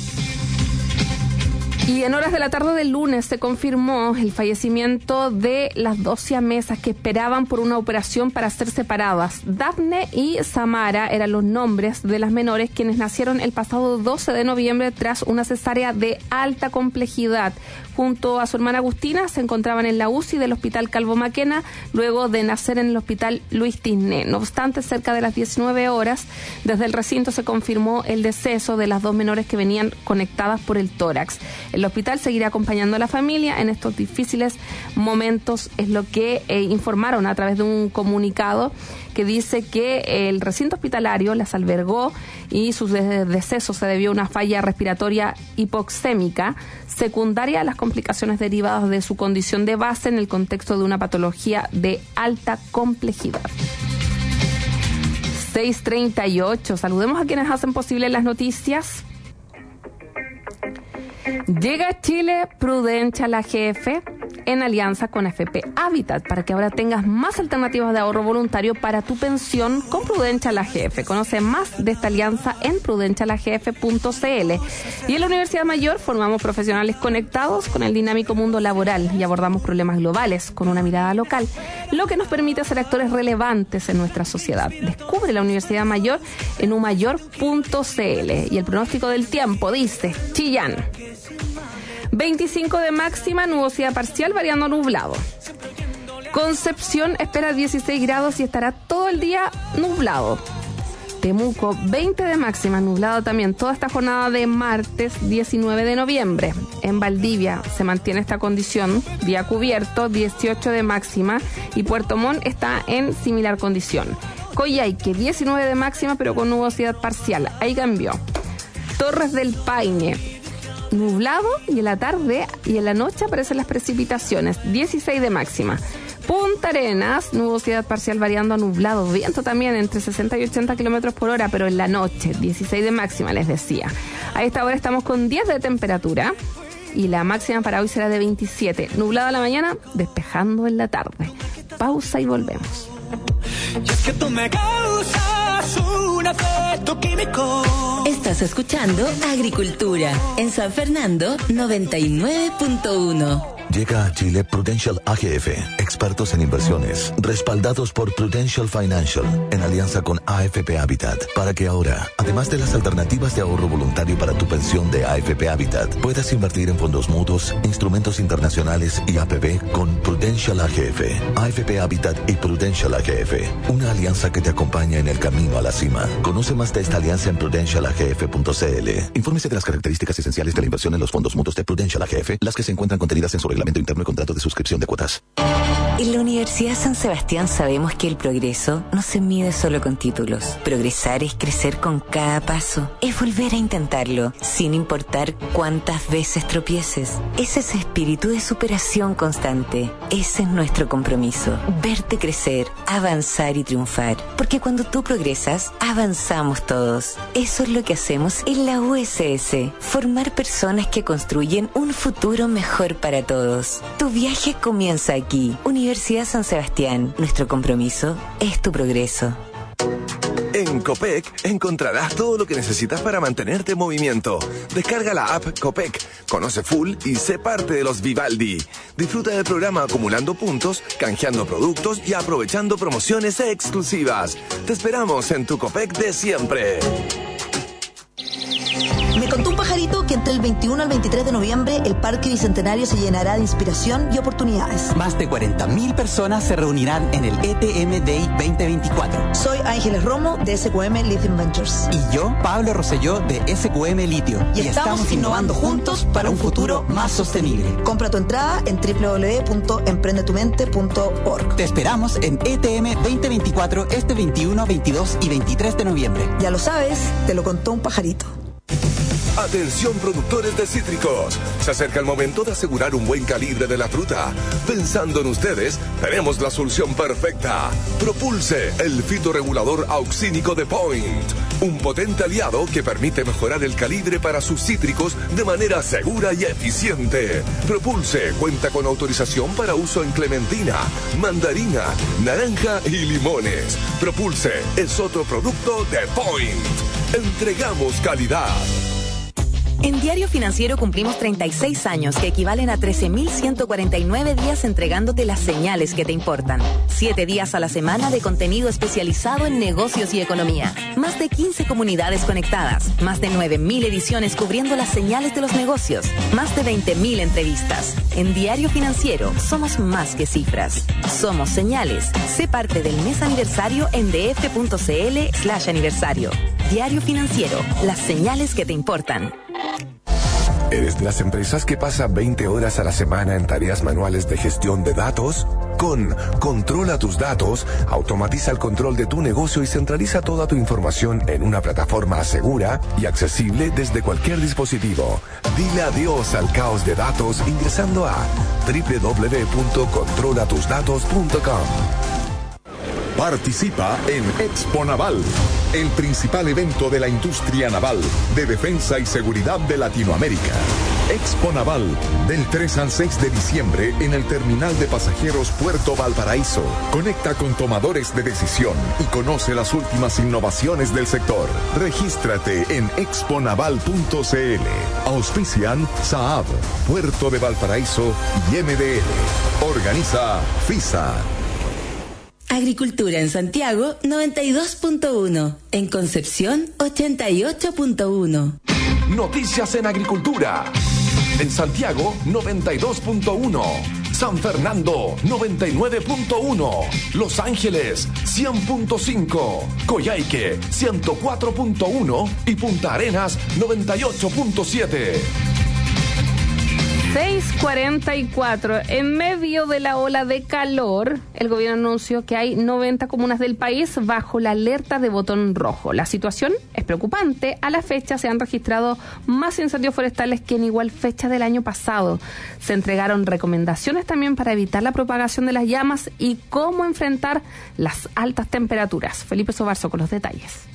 Y en horas de la tarde del lunes se confirmó el fallecimiento de las dos siamesas que esperaban por una operación para ser separadas. Dafne y Samara eran los nombres de las menores quienes nacieron el pasado doce de noviembre tras una cesárea de alta complejidad. Junto a su hermana Agustina se encontraban en la U C I del Hospital Calvo Maquena luego de nacer en el Hospital Luis Tisné. No obstante, cerca de las diecinueve horas, desde el recinto se confirmó el deceso de las dos menores que venían conectadas por el tórax. El hospital seguirá acompañando a la familia en estos difíciles momentos, es lo que eh, informaron a través de un comunicado que dice que el recinto hospitalario las albergó y su deceso se debió a una falla respiratoria hipoxémica secundaria a las complicaciones derivadas de su condición de base en el contexto de una patología de alta complejidad. seis treinta y ocho. Saludemos a quienes hacen posible las noticias. Llega a Chile Prudentia la G F en alianza con A F P Habitat para que ahora tengas más alternativas de ahorro voluntario para tu pensión con Prudentia la G F. Conoce más de esta alianza en prudencia la g f punto c l. Y en la Universidad Mayor formamos profesionales conectados con el dinámico mundo laboral y abordamos problemas globales con una mirada local, lo que nos permite ser actores relevantes en nuestra sociedad. Descubre la Universidad Mayor en umayor punto c l. Y el pronóstico del tiempo dice: Chillán, veinticinco de máxima, nubosidad parcial, variando nublado. Concepción espera dieciséis grados y estará todo el día nublado. Temuco, veinte de máxima, nublado también toda esta jornada de martes diecinueve de noviembre. En Valdivia se mantiene esta condición, día cubierto, dieciocho de máxima, y Puerto Montt está en similar condición. Coyhaique, diecinueve de máxima, pero con nubosidad parcial, ahí cambió. Torres del Paine, nublado, y en la tarde y en la noche aparecen las precipitaciones, dieciséis de máxima. Punta Arenas, nubosidad parcial variando a nublado, viento también entre sesenta y ochenta kilómetros por hora, pero en la noche, dieciséis de máxima, les decía. A esta hora estamos con diez de temperatura y la máxima para hoy será de veintisiete. Nublado a la mañana, despejando en la tarde. Pausa y volvemos. Y es que tú me causas un efecto químico. Estás escuchando Agricultura en San Fernando noventa y nueve punto uno. Llega a Chile Prudential A G F, expertos en inversiones, respaldados por Prudential Financial, en alianza con A F P Habitat, para que ahora, además de las alternativas de ahorro voluntario para tu pensión de A F P Habitat, puedas invertir en fondos mutuos, instrumentos internacionales y A P B con Prudential A G F. A F P Habitat y Prudential A G F, una alianza que te acompaña en el camino a la cima. Conoce más de esta alianza en prudential a g f punto c l. Infórmese de las características esenciales de la inversión en los fondos mutuos de Prudential A G F, las que se encuentran contenidas en su reglamento interno y contrato de suscripción de cuotas. En la Universidad San Sebastián sabemos que el progreso no se mide solo con títulos. Progresar es crecer con cada paso, es volver a intentarlo, sin importar cuántas veces tropieces. Es ese espíritu de superación constante. Ese es nuestro compromiso, verte crecer, avanzar y triunfar. Porque cuando tú progresas, avanzamos todos. Eso es lo que hacemos en la U S S, formar personas que construyen un futuro mejor para todos. Tu viaje comienza aquí. Universidad San Sebastián. Nuestro compromiso es tu progreso. En Copec encontrarás todo lo que necesitas para mantenerte en movimiento. Descarga la app Copec, conoce full y sé parte de los Vivaldi. Disfruta del programa acumulando puntos, canjeando productos y aprovechando promociones exclusivas. Te esperamos en tu Copec de siempre. Me contó un pajarito que entre el veintiuno al veintitrés de noviembre el Parque Bicentenario se llenará de inspiración y oportunidades. Más de cuarenta mil personas se reunirán en el E T M Day veinte veinticuatro. Soy Ángeles Romo de S Q M Lithium Ventures. Y yo, Pablo Rosselló de S Q M Litio. Y, y estamos, estamos innovando juntos para un futuro más sostenible. Compra tu entrada en doble u doble u doble u punto emprende tu mente punto org. Te esperamos en E T M veinte veinticuatro este veintiuno, veintidós y veintitrés de noviembre. Ya lo sabes, te lo contó un pajarito. Atención productores de cítricos, se acerca el momento de asegurar un buen calibre de la fruta. Pensando en ustedes, tenemos la solución perfecta. Propulse, el fitorregulador auxínico de Point. Un potente aliado que permite mejorar el calibre para sus cítricos de manera segura y eficiente. Propulse cuenta con autorización para uso en clementina, mandarina, naranja y limones. Propulse es otro producto de Point. Entregamos calidad. En Diario Financiero cumplimos treinta y seis años, que equivalen a trece mil ciento cuarenta y nueve días entregándote las señales que te importan. Siete días a la semana de contenido especializado en negocios y economía. Más de quince comunidades conectadas. Más de nueve mil ediciones cubriendo las señales de los negocios. Más de veinte mil entrevistas. En Diario Financiero somos más que cifras. Somos señales. Sé parte del mes aniversario en df.cl slash aniversario. Diario Financiero. Las señales que te importan. ¿Eres de las empresas que pasa veinte horas a la semana en tareas manuales de gestión de datos? Con Controla tus datos, automatiza el control de tu negocio y centraliza toda tu información en una plataforma segura y accesible desde cualquier dispositivo. Dile adiós al caos de datos ingresando a doble u doble u doble u punto controla tus datos punto com. Participa en Expo Naval, el principal evento de la industria naval, de defensa y seguridad de Latinoamérica. Expo Naval, del tres al seis de diciembre en el Terminal de Pasajeros Puerto Valparaíso. Conecta con tomadores de decisión y conoce las últimas innovaciones del sector. Regístrate en expo naval punto c l. Auspician Saab, Puerto de Valparaíso y M D L. Organiza FISA. Agricultura en Santiago noventa y dos punto uno, en Concepción ochenta y ocho punto uno. Noticias en Agricultura. En Santiago noventa y dos punto uno, San Fernando noventa y nueve punto uno, Los Ángeles cien punto cinco, Coyhaique ciento cuatro punto uno y Punta Arenas noventa y ocho punto siete. seis cuarenta y cuatro. En medio de la ola de calor, el gobierno anunció que hay noventa comunas del país bajo la alerta de botón rojo. La situación es preocupante. A la fecha se han registrado más incendios forestales que en igual fecha del año pasado. Se entregaron recomendaciones también para evitar la propagación de las llamas y cómo enfrentar las altas temperaturas. Felipe Sobarzo con los detalles.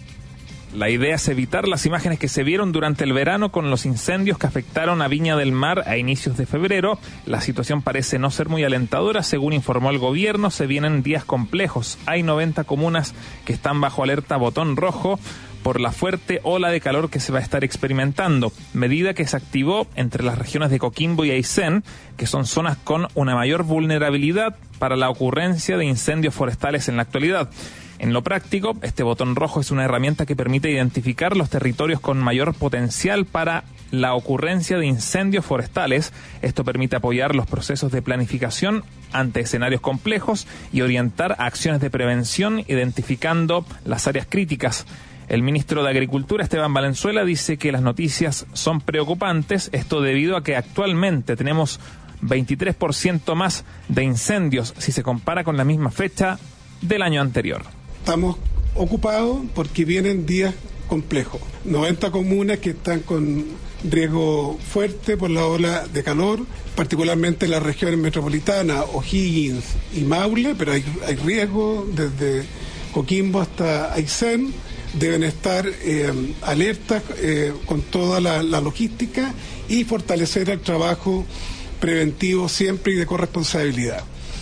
La idea es evitar las imágenes que se vieron durante el verano con los incendios que afectaron a Viña del Mar a inicios de febrero. La situación parece no ser muy alentadora. Según informó el gobierno, se vienen días complejos. Hay noventa comunas que están bajo alerta botón rojo por la fuerte ola de calor que se va a estar experimentando, medida que se activó entre las regiones de Coquimbo y Aysén, que son zonas con una mayor vulnerabilidad para la ocurrencia de incendios forestales en la actualidad. En lo práctico, este botón rojo es una herramienta que permite identificar los territorios con mayor potencial para la ocurrencia de incendios forestales. Esto permite apoyar los procesos de planificación ante escenarios complejos y orientar acciones de prevención identificando las áreas críticas. El ministro de Agricultura, Esteban Valenzuela, dice que las noticias son preocupantes, esto debido a que actualmente tenemos veintitrés por ciento más de incendios si se compara con la misma fecha del año anterior. Estamos ocupados porque vienen días complejos. noventa comunas que están con riesgo fuerte por la ola de calor, particularmente en las regiones metropolitanas, O'Higgins y Maule, pero hay, hay riesgo desde Coquimbo hasta Aysén. Deben estar eh, alertas eh, con toda la, la logística y fortalecer el trabajo preventivo siempre y de corresponsabilidad.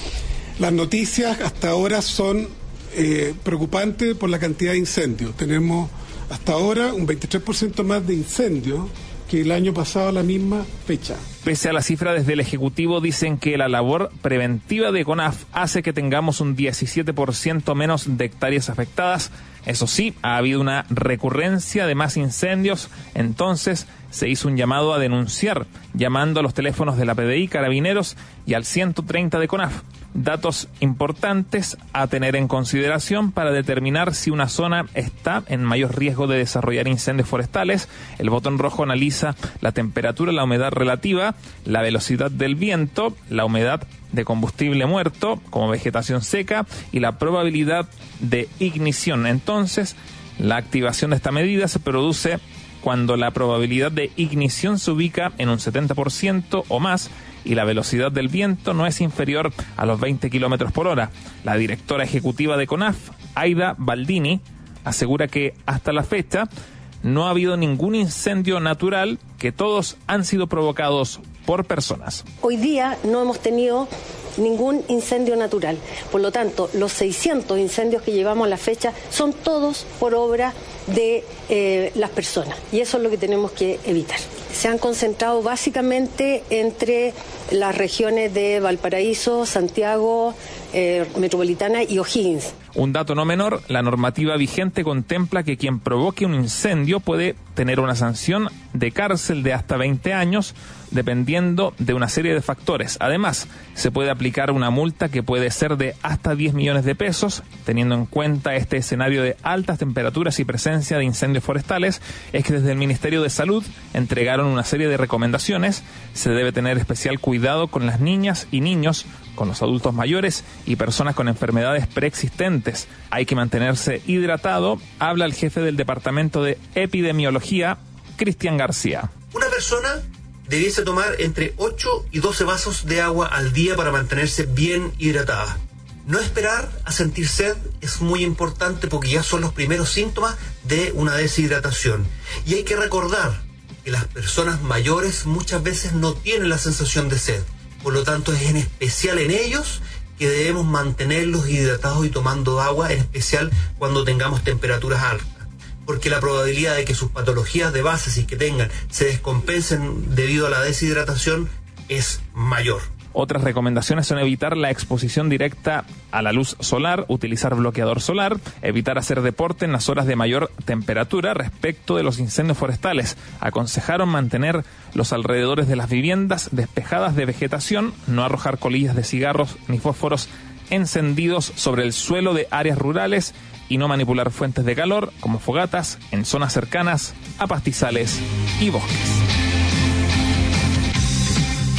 Las noticias hasta ahora son eh, preocupantes por la cantidad de incendios. Tenemos hasta ahora un veintitrés por ciento más de incendios que el año pasado a la misma fecha. Pese a la cifra, desde el Ejecutivo dicen que la labor preventiva de CONAF hace que tengamos un diecisiete por ciento menos de hectáreas afectadas. Eso sí, ha habido una recurrencia de más incendios, entonces se hizo un llamado a denunciar, llamando a los teléfonos de la P D I, Carabineros y al ciento treinta de CONAF. Datos importantes a tener en consideración para determinar si una zona está en mayor riesgo de desarrollar incendios forestales. El botón rojo analiza la temperatura, la humedad relativa, la velocidad del viento, la humedad de combustible muerto como vegetación seca y la probabilidad de ignición. Entonces, la activación de esta medida se produce cuando la probabilidad de ignición se ubica en un setenta por ciento o más y la velocidad del viento no es inferior a los veinte kilómetros por hora. La directora ejecutiva de CONAF, Aida Baldini, asegura que hasta la fecha no ha habido ningún incendio natural, que todos han sido provocados por personas. Hoy día no hemos tenido ningún incendio natural. Por lo tanto, los seiscientos incendios que llevamos a la fecha son todos por obra de eh, las personas. Y eso es lo que tenemos que evitar. Se han concentrado básicamente entre las regiones de Valparaíso, Santiago, eh, Metropolitana y O'Higgins. Un dato no menor, la normativa vigente contempla que quien provoque un incendio puede tener una sanción de cárcel de hasta veinte años, dependiendo de una serie de factores. Además, se puede aplicar una multa que puede ser de hasta diez millones de pesos, teniendo en cuenta este escenario de altas temperaturas y presencia de incendios forestales. Es que desde el Ministerio de Salud entregaron una serie de recomendaciones. Se debe tener especial cuidado con las niñas y niños, con los adultos mayores y personas con enfermedades preexistentes. Hay que mantenerse hidratado, habla el jefe del Departamento de Epidemiología, Cristian García. Una persona debiese tomar entre ocho y doce vasos de agua al día para mantenerse bien hidratada. No esperar a sentir sed es muy importante porque ya son los primeros síntomas de una deshidratación. Y hay que recordar que las personas mayores muchas veces no tienen la sensación de sed. Por lo tanto, es en especial en ellos que debemos mantenerlos hidratados y tomando agua, en especial cuando tengamos temperaturas altas. Porque la probabilidad de que sus patologías de base, si es que tengan, se descompensen debido a la deshidratación es mayor. Otras recomendaciones son evitar la exposición directa a la luz solar, utilizar bloqueador solar, evitar hacer deporte en las horas de mayor temperatura. Respecto de los incendios forestales, aconsejaron mantener los alrededores de las viviendas despejadas de vegetación, no arrojar colillas de cigarros ni fósforos encendidos sobre el suelo de áreas rurales y no manipular fuentes de calor como fogatas en zonas cercanas a pastizales y bosques.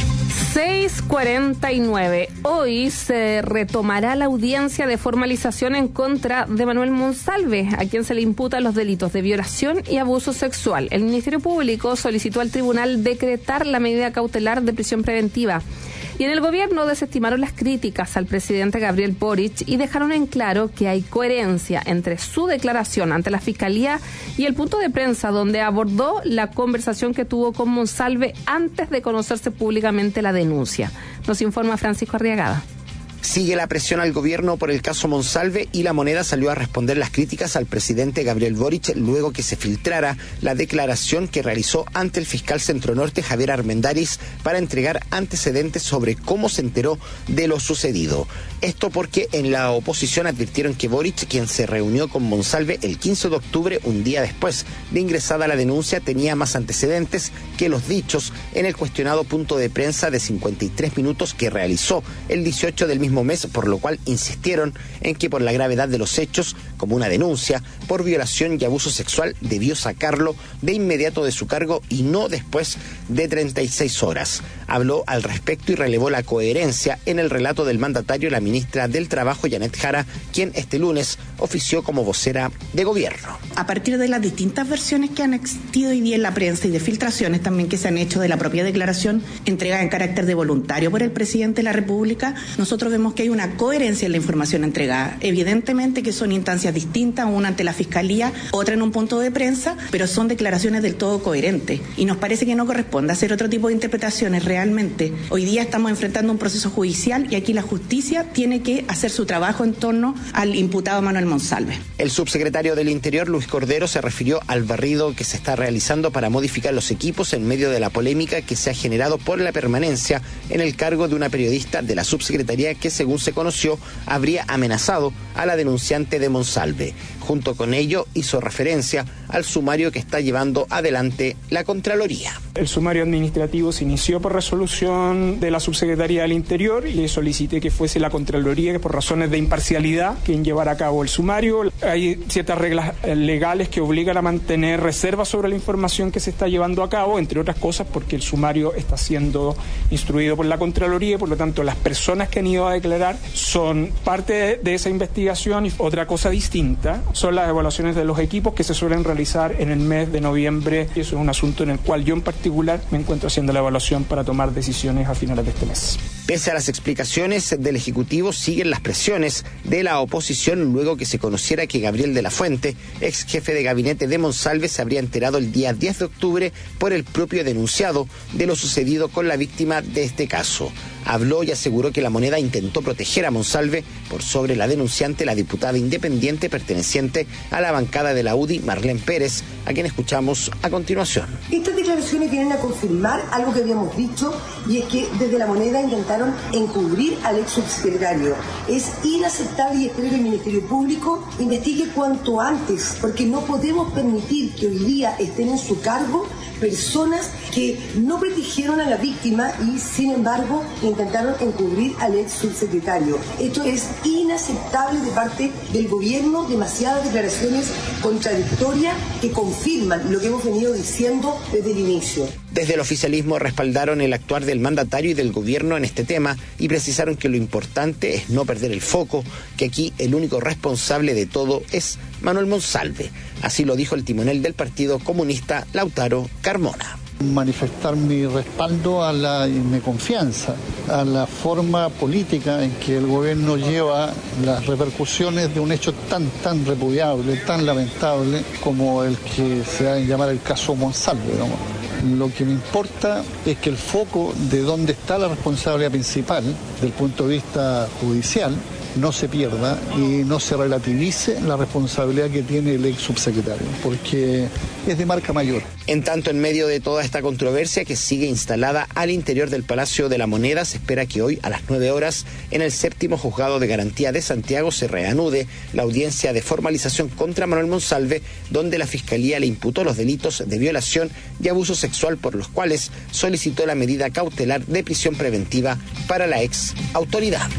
seis cuarenta y nueve. Hoy se retomará la audiencia de formalización en contra de Manuel Monsalve, a quien se le imputan los delitos de violación y abuso sexual. El Ministerio Público solicitó al tribunal decretar la medida cautelar de prisión preventiva. Y en el gobierno desestimaron las críticas al presidente Gabriel Boric y dejaron en claro que hay coherencia entre su declaración ante la Fiscalía y el punto de prensa donde abordó la conversación que tuvo con Monsalve antes de conocerse públicamente la denuncia. Nos informa Francisco Arriagada. Sigue la presión al gobierno por el caso Monsalve y La Moneda salió a responder las críticas al presidente Gabriel Boric luego que se filtrara la declaración que realizó ante el fiscal Centro Norte Javier Armendáriz para entregar antecedentes sobre cómo se enteró de lo sucedido. Esto porque en la oposición advirtieron que Boric, quien se reunió con Monsalve el quince de octubre, un día después de ingresada la denuncia, tenía más antecedentes que los dichos en el cuestionado punto de prensa de cincuenta y tres minutos que realizó el dieciocho del mismo mes, por lo cual insistieron en que por la gravedad de los hechos, como una denuncia por violación y abuso sexual, debió sacarlo de inmediato de su cargo y no después de treinta y seis horas. Habló al respecto y relevó la coherencia en el relato del mandatario, la ministra del Trabajo, Janet Jara, quien este lunes ofició como vocera de gobierno. A partir de las distintas versiones que han existido hoy día en la prensa y de filtraciones también que se han hecho de la propia declaración entregada en carácter de voluntario por el presidente de la República, nosotros vemos que hay una coherencia en la información entregada. Evidentemente que son instancias distintas, una ante la Fiscalía, otra en un punto de prensa, pero son declaraciones del todo coherentes. Y nos parece que no corresponde hacer otro tipo de interpretaciones realmente. Hoy día estamos enfrentando un proceso judicial y aquí la justicia tiene que hacer su trabajo en torno al imputado Manuel Monsalve. El subsecretario del Interior, Luis Cordero, se refirió al barrido que se está realizando para modificar los equipos en medio de la polémica que se ha generado por la permanencia en el cargo de una periodista de la subsecretaría que, según se conoció, habría amenazado a la denunciante de Monsalve. Junto con ello, hizo referencia al sumario que está llevando adelante la Contraloría. El sumario administrativo se inició por resolución de la Subsecretaría del Interior y le solicité que fuese la Contraloría, que por razones de imparcialidad, quien llevara a cabo el sumario. Hay ciertas reglas legales que obligan a mantener reservas sobre la información que se está llevando a cabo, entre otras cosas porque el sumario está siendo instruido por la Contraloría y por lo tanto las personas que han ido a declarar son parte de, de esa investigación. Y otra cosa distinta son las evaluaciones de los equipos que se suelen realizar en el mes de noviembre. Y eso es un asunto en el cual yo en particular me encuentro haciendo la evaluación para tomar decisiones a finales de este mes. Pese a las explicaciones del Ejecutivo, siguen las presiones de la oposición luego que se conociera que Gabriel de la Fuente, ex jefe de gabinete de Monsalve, se habría enterado el día diez de octubre por el propio denunciado de lo sucedido con la víctima de este caso. Habló y aseguró que La Moneda intentó proteger a Monsalve por sobre la denunciante, la diputada independiente perteneciente a la bancada de la U D I, Marlene Pérez, a quien escuchamos a continuación. Estas declaraciones vienen a confirmar algo que habíamos dicho, y es que desde La Moneda intentaron encubrir al ex subsecretario. Es inaceptable y espero que el Ministerio Público investigue cuanto antes, porque no podemos permitir que hoy día estén en su cargo personas que no protegieron a la víctima y, sin embargo, intentaron encubrir al ex subsecretario. Esto es inaceptable de parte del gobierno, demasiadas declaraciones contradictorias que confirman lo que hemos venido diciendo desde el inicio. Desde el oficialismo respaldaron el actuar del mandatario y del gobierno en este tema y precisaron que lo importante es no perder el foco, que aquí el único responsable de todo es Manuel Monsalve. Así lo dijo el timonel del Partido Comunista, Lautaro Carmona. Manifestar mi respaldo a la, y mi confianza a la forma política en que el gobierno lleva las repercusiones de un hecho tan, tan repudiable, tan lamentable como el que se va a llamar el caso Monsalve, ¿no? Lo que me importa es que el foco de dónde está la responsabilidad principal, del punto de vista judicial, no se pierda y no se relativice la responsabilidad que tiene el ex subsecretario, porque es de marca mayor. En tanto, en medio de toda esta controversia que sigue instalada al interior del Palacio de la Moneda, se espera que hoy a las nueve horas en el séptimo juzgado de garantía de Santiago se reanude la audiencia de formalización contra Manuel Monsalve, donde la Fiscalía le imputó los delitos de violación y abuso sexual, por los cuales solicitó la medida cautelar de prisión preventiva para la ex autoridad.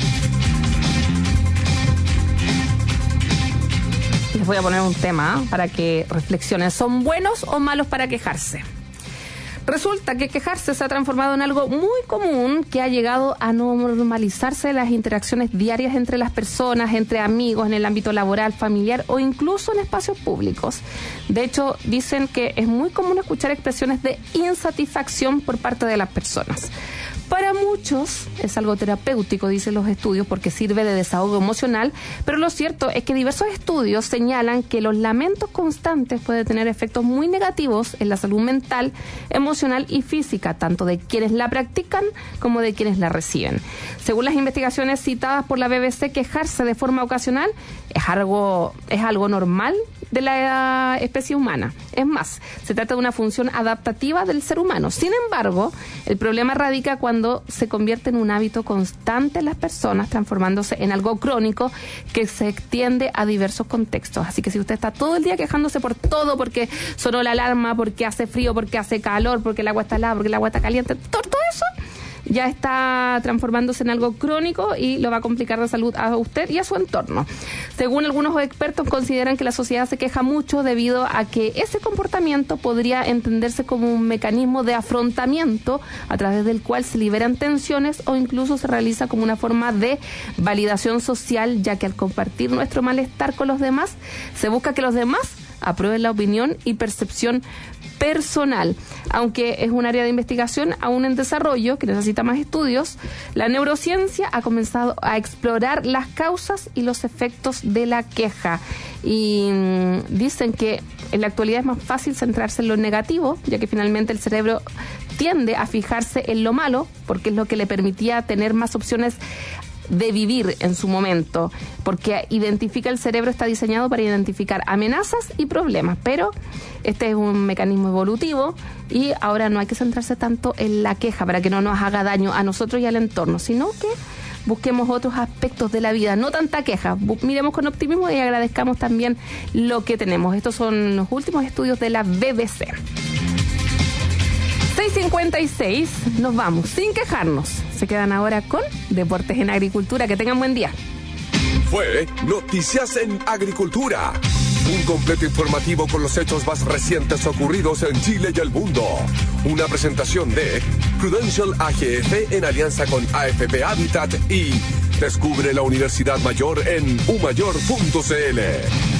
Les voy a poner un tema para que reflexionen. ¿Son buenos o malos para quejarse? Resulta que quejarse se ha transformado en algo muy común que ha llegado a normalizarse las interacciones diarias entre las personas, entre amigos, en el ámbito laboral, familiar o incluso en espacios públicos. De hecho, dicen que es muy común escuchar expresiones de insatisfacción por parte de las personas. Para muchos es algo terapéutico, dicen los estudios, porque sirve de desahogo emocional, pero lo cierto es que diversos estudios señalan que los lamentos constantes pueden tener efectos muy negativos en la salud mental, emocional y física, tanto de quienes la practican como de quienes la reciben. Según las investigaciones citadas por la B B C, quejarse de forma ocasional es algo, es algo normal de la especie humana. Es más, se trata de una función adaptativa del ser humano. Sin embargo, el problema radica cuando se convierte en un hábito constante en las personas, transformándose en algo crónico que se extiende a diversos contextos. Así que si usted está todo el día quejándose por todo, porque sonó la alarma, porque hace frío, porque hace calor, porque el agua está helada, porque el agua está caliente, todo, todo eso ya está transformándose en algo crónico y lo va a complicar la salud a usted y a su entorno. Según algunos expertos, consideran que la sociedad se queja mucho debido a que ese comportamiento podría entenderse como un mecanismo de afrontamiento a través del cual se liberan tensiones o incluso se realiza como una forma de validación social, ya que al compartir nuestro malestar con los demás, se busca que los demás aprueben la opinión y percepción personal. Aunque es un área de investigación aún en desarrollo, que necesita más estudios, la neurociencia ha comenzado a explorar las causas y los efectos de la queja. Y mmm, dicen que en la actualidad es más fácil centrarse en lo negativo, ya que finalmente el cerebro tiende a fijarse en lo malo, porque es lo que le permitía tener más opciones de vivir en su momento, porque identifica el cerebro está diseñado para identificar amenazas y problemas, pero este es un mecanismo evolutivo y ahora no hay que centrarse tanto en la queja para que no nos haga daño a nosotros y al entorno, sino que busquemos otros aspectos de la vida, no tanta queja, miremos con optimismo y agradezcamos también lo que tenemos. Estos son los últimos estudios de la B B C. seis cincuenta y seis, nos vamos sin quejarnos. Se quedan ahora con Deportes en Agricultura. Que tengan buen día. Fue Noticias en Agricultura, un completo informativo con los hechos más recientes ocurridos en Chile y el mundo. Una presentación de Prudential A G F en alianza con A F P Habitat y Descubre la Universidad Mayor en u mayor punto c l.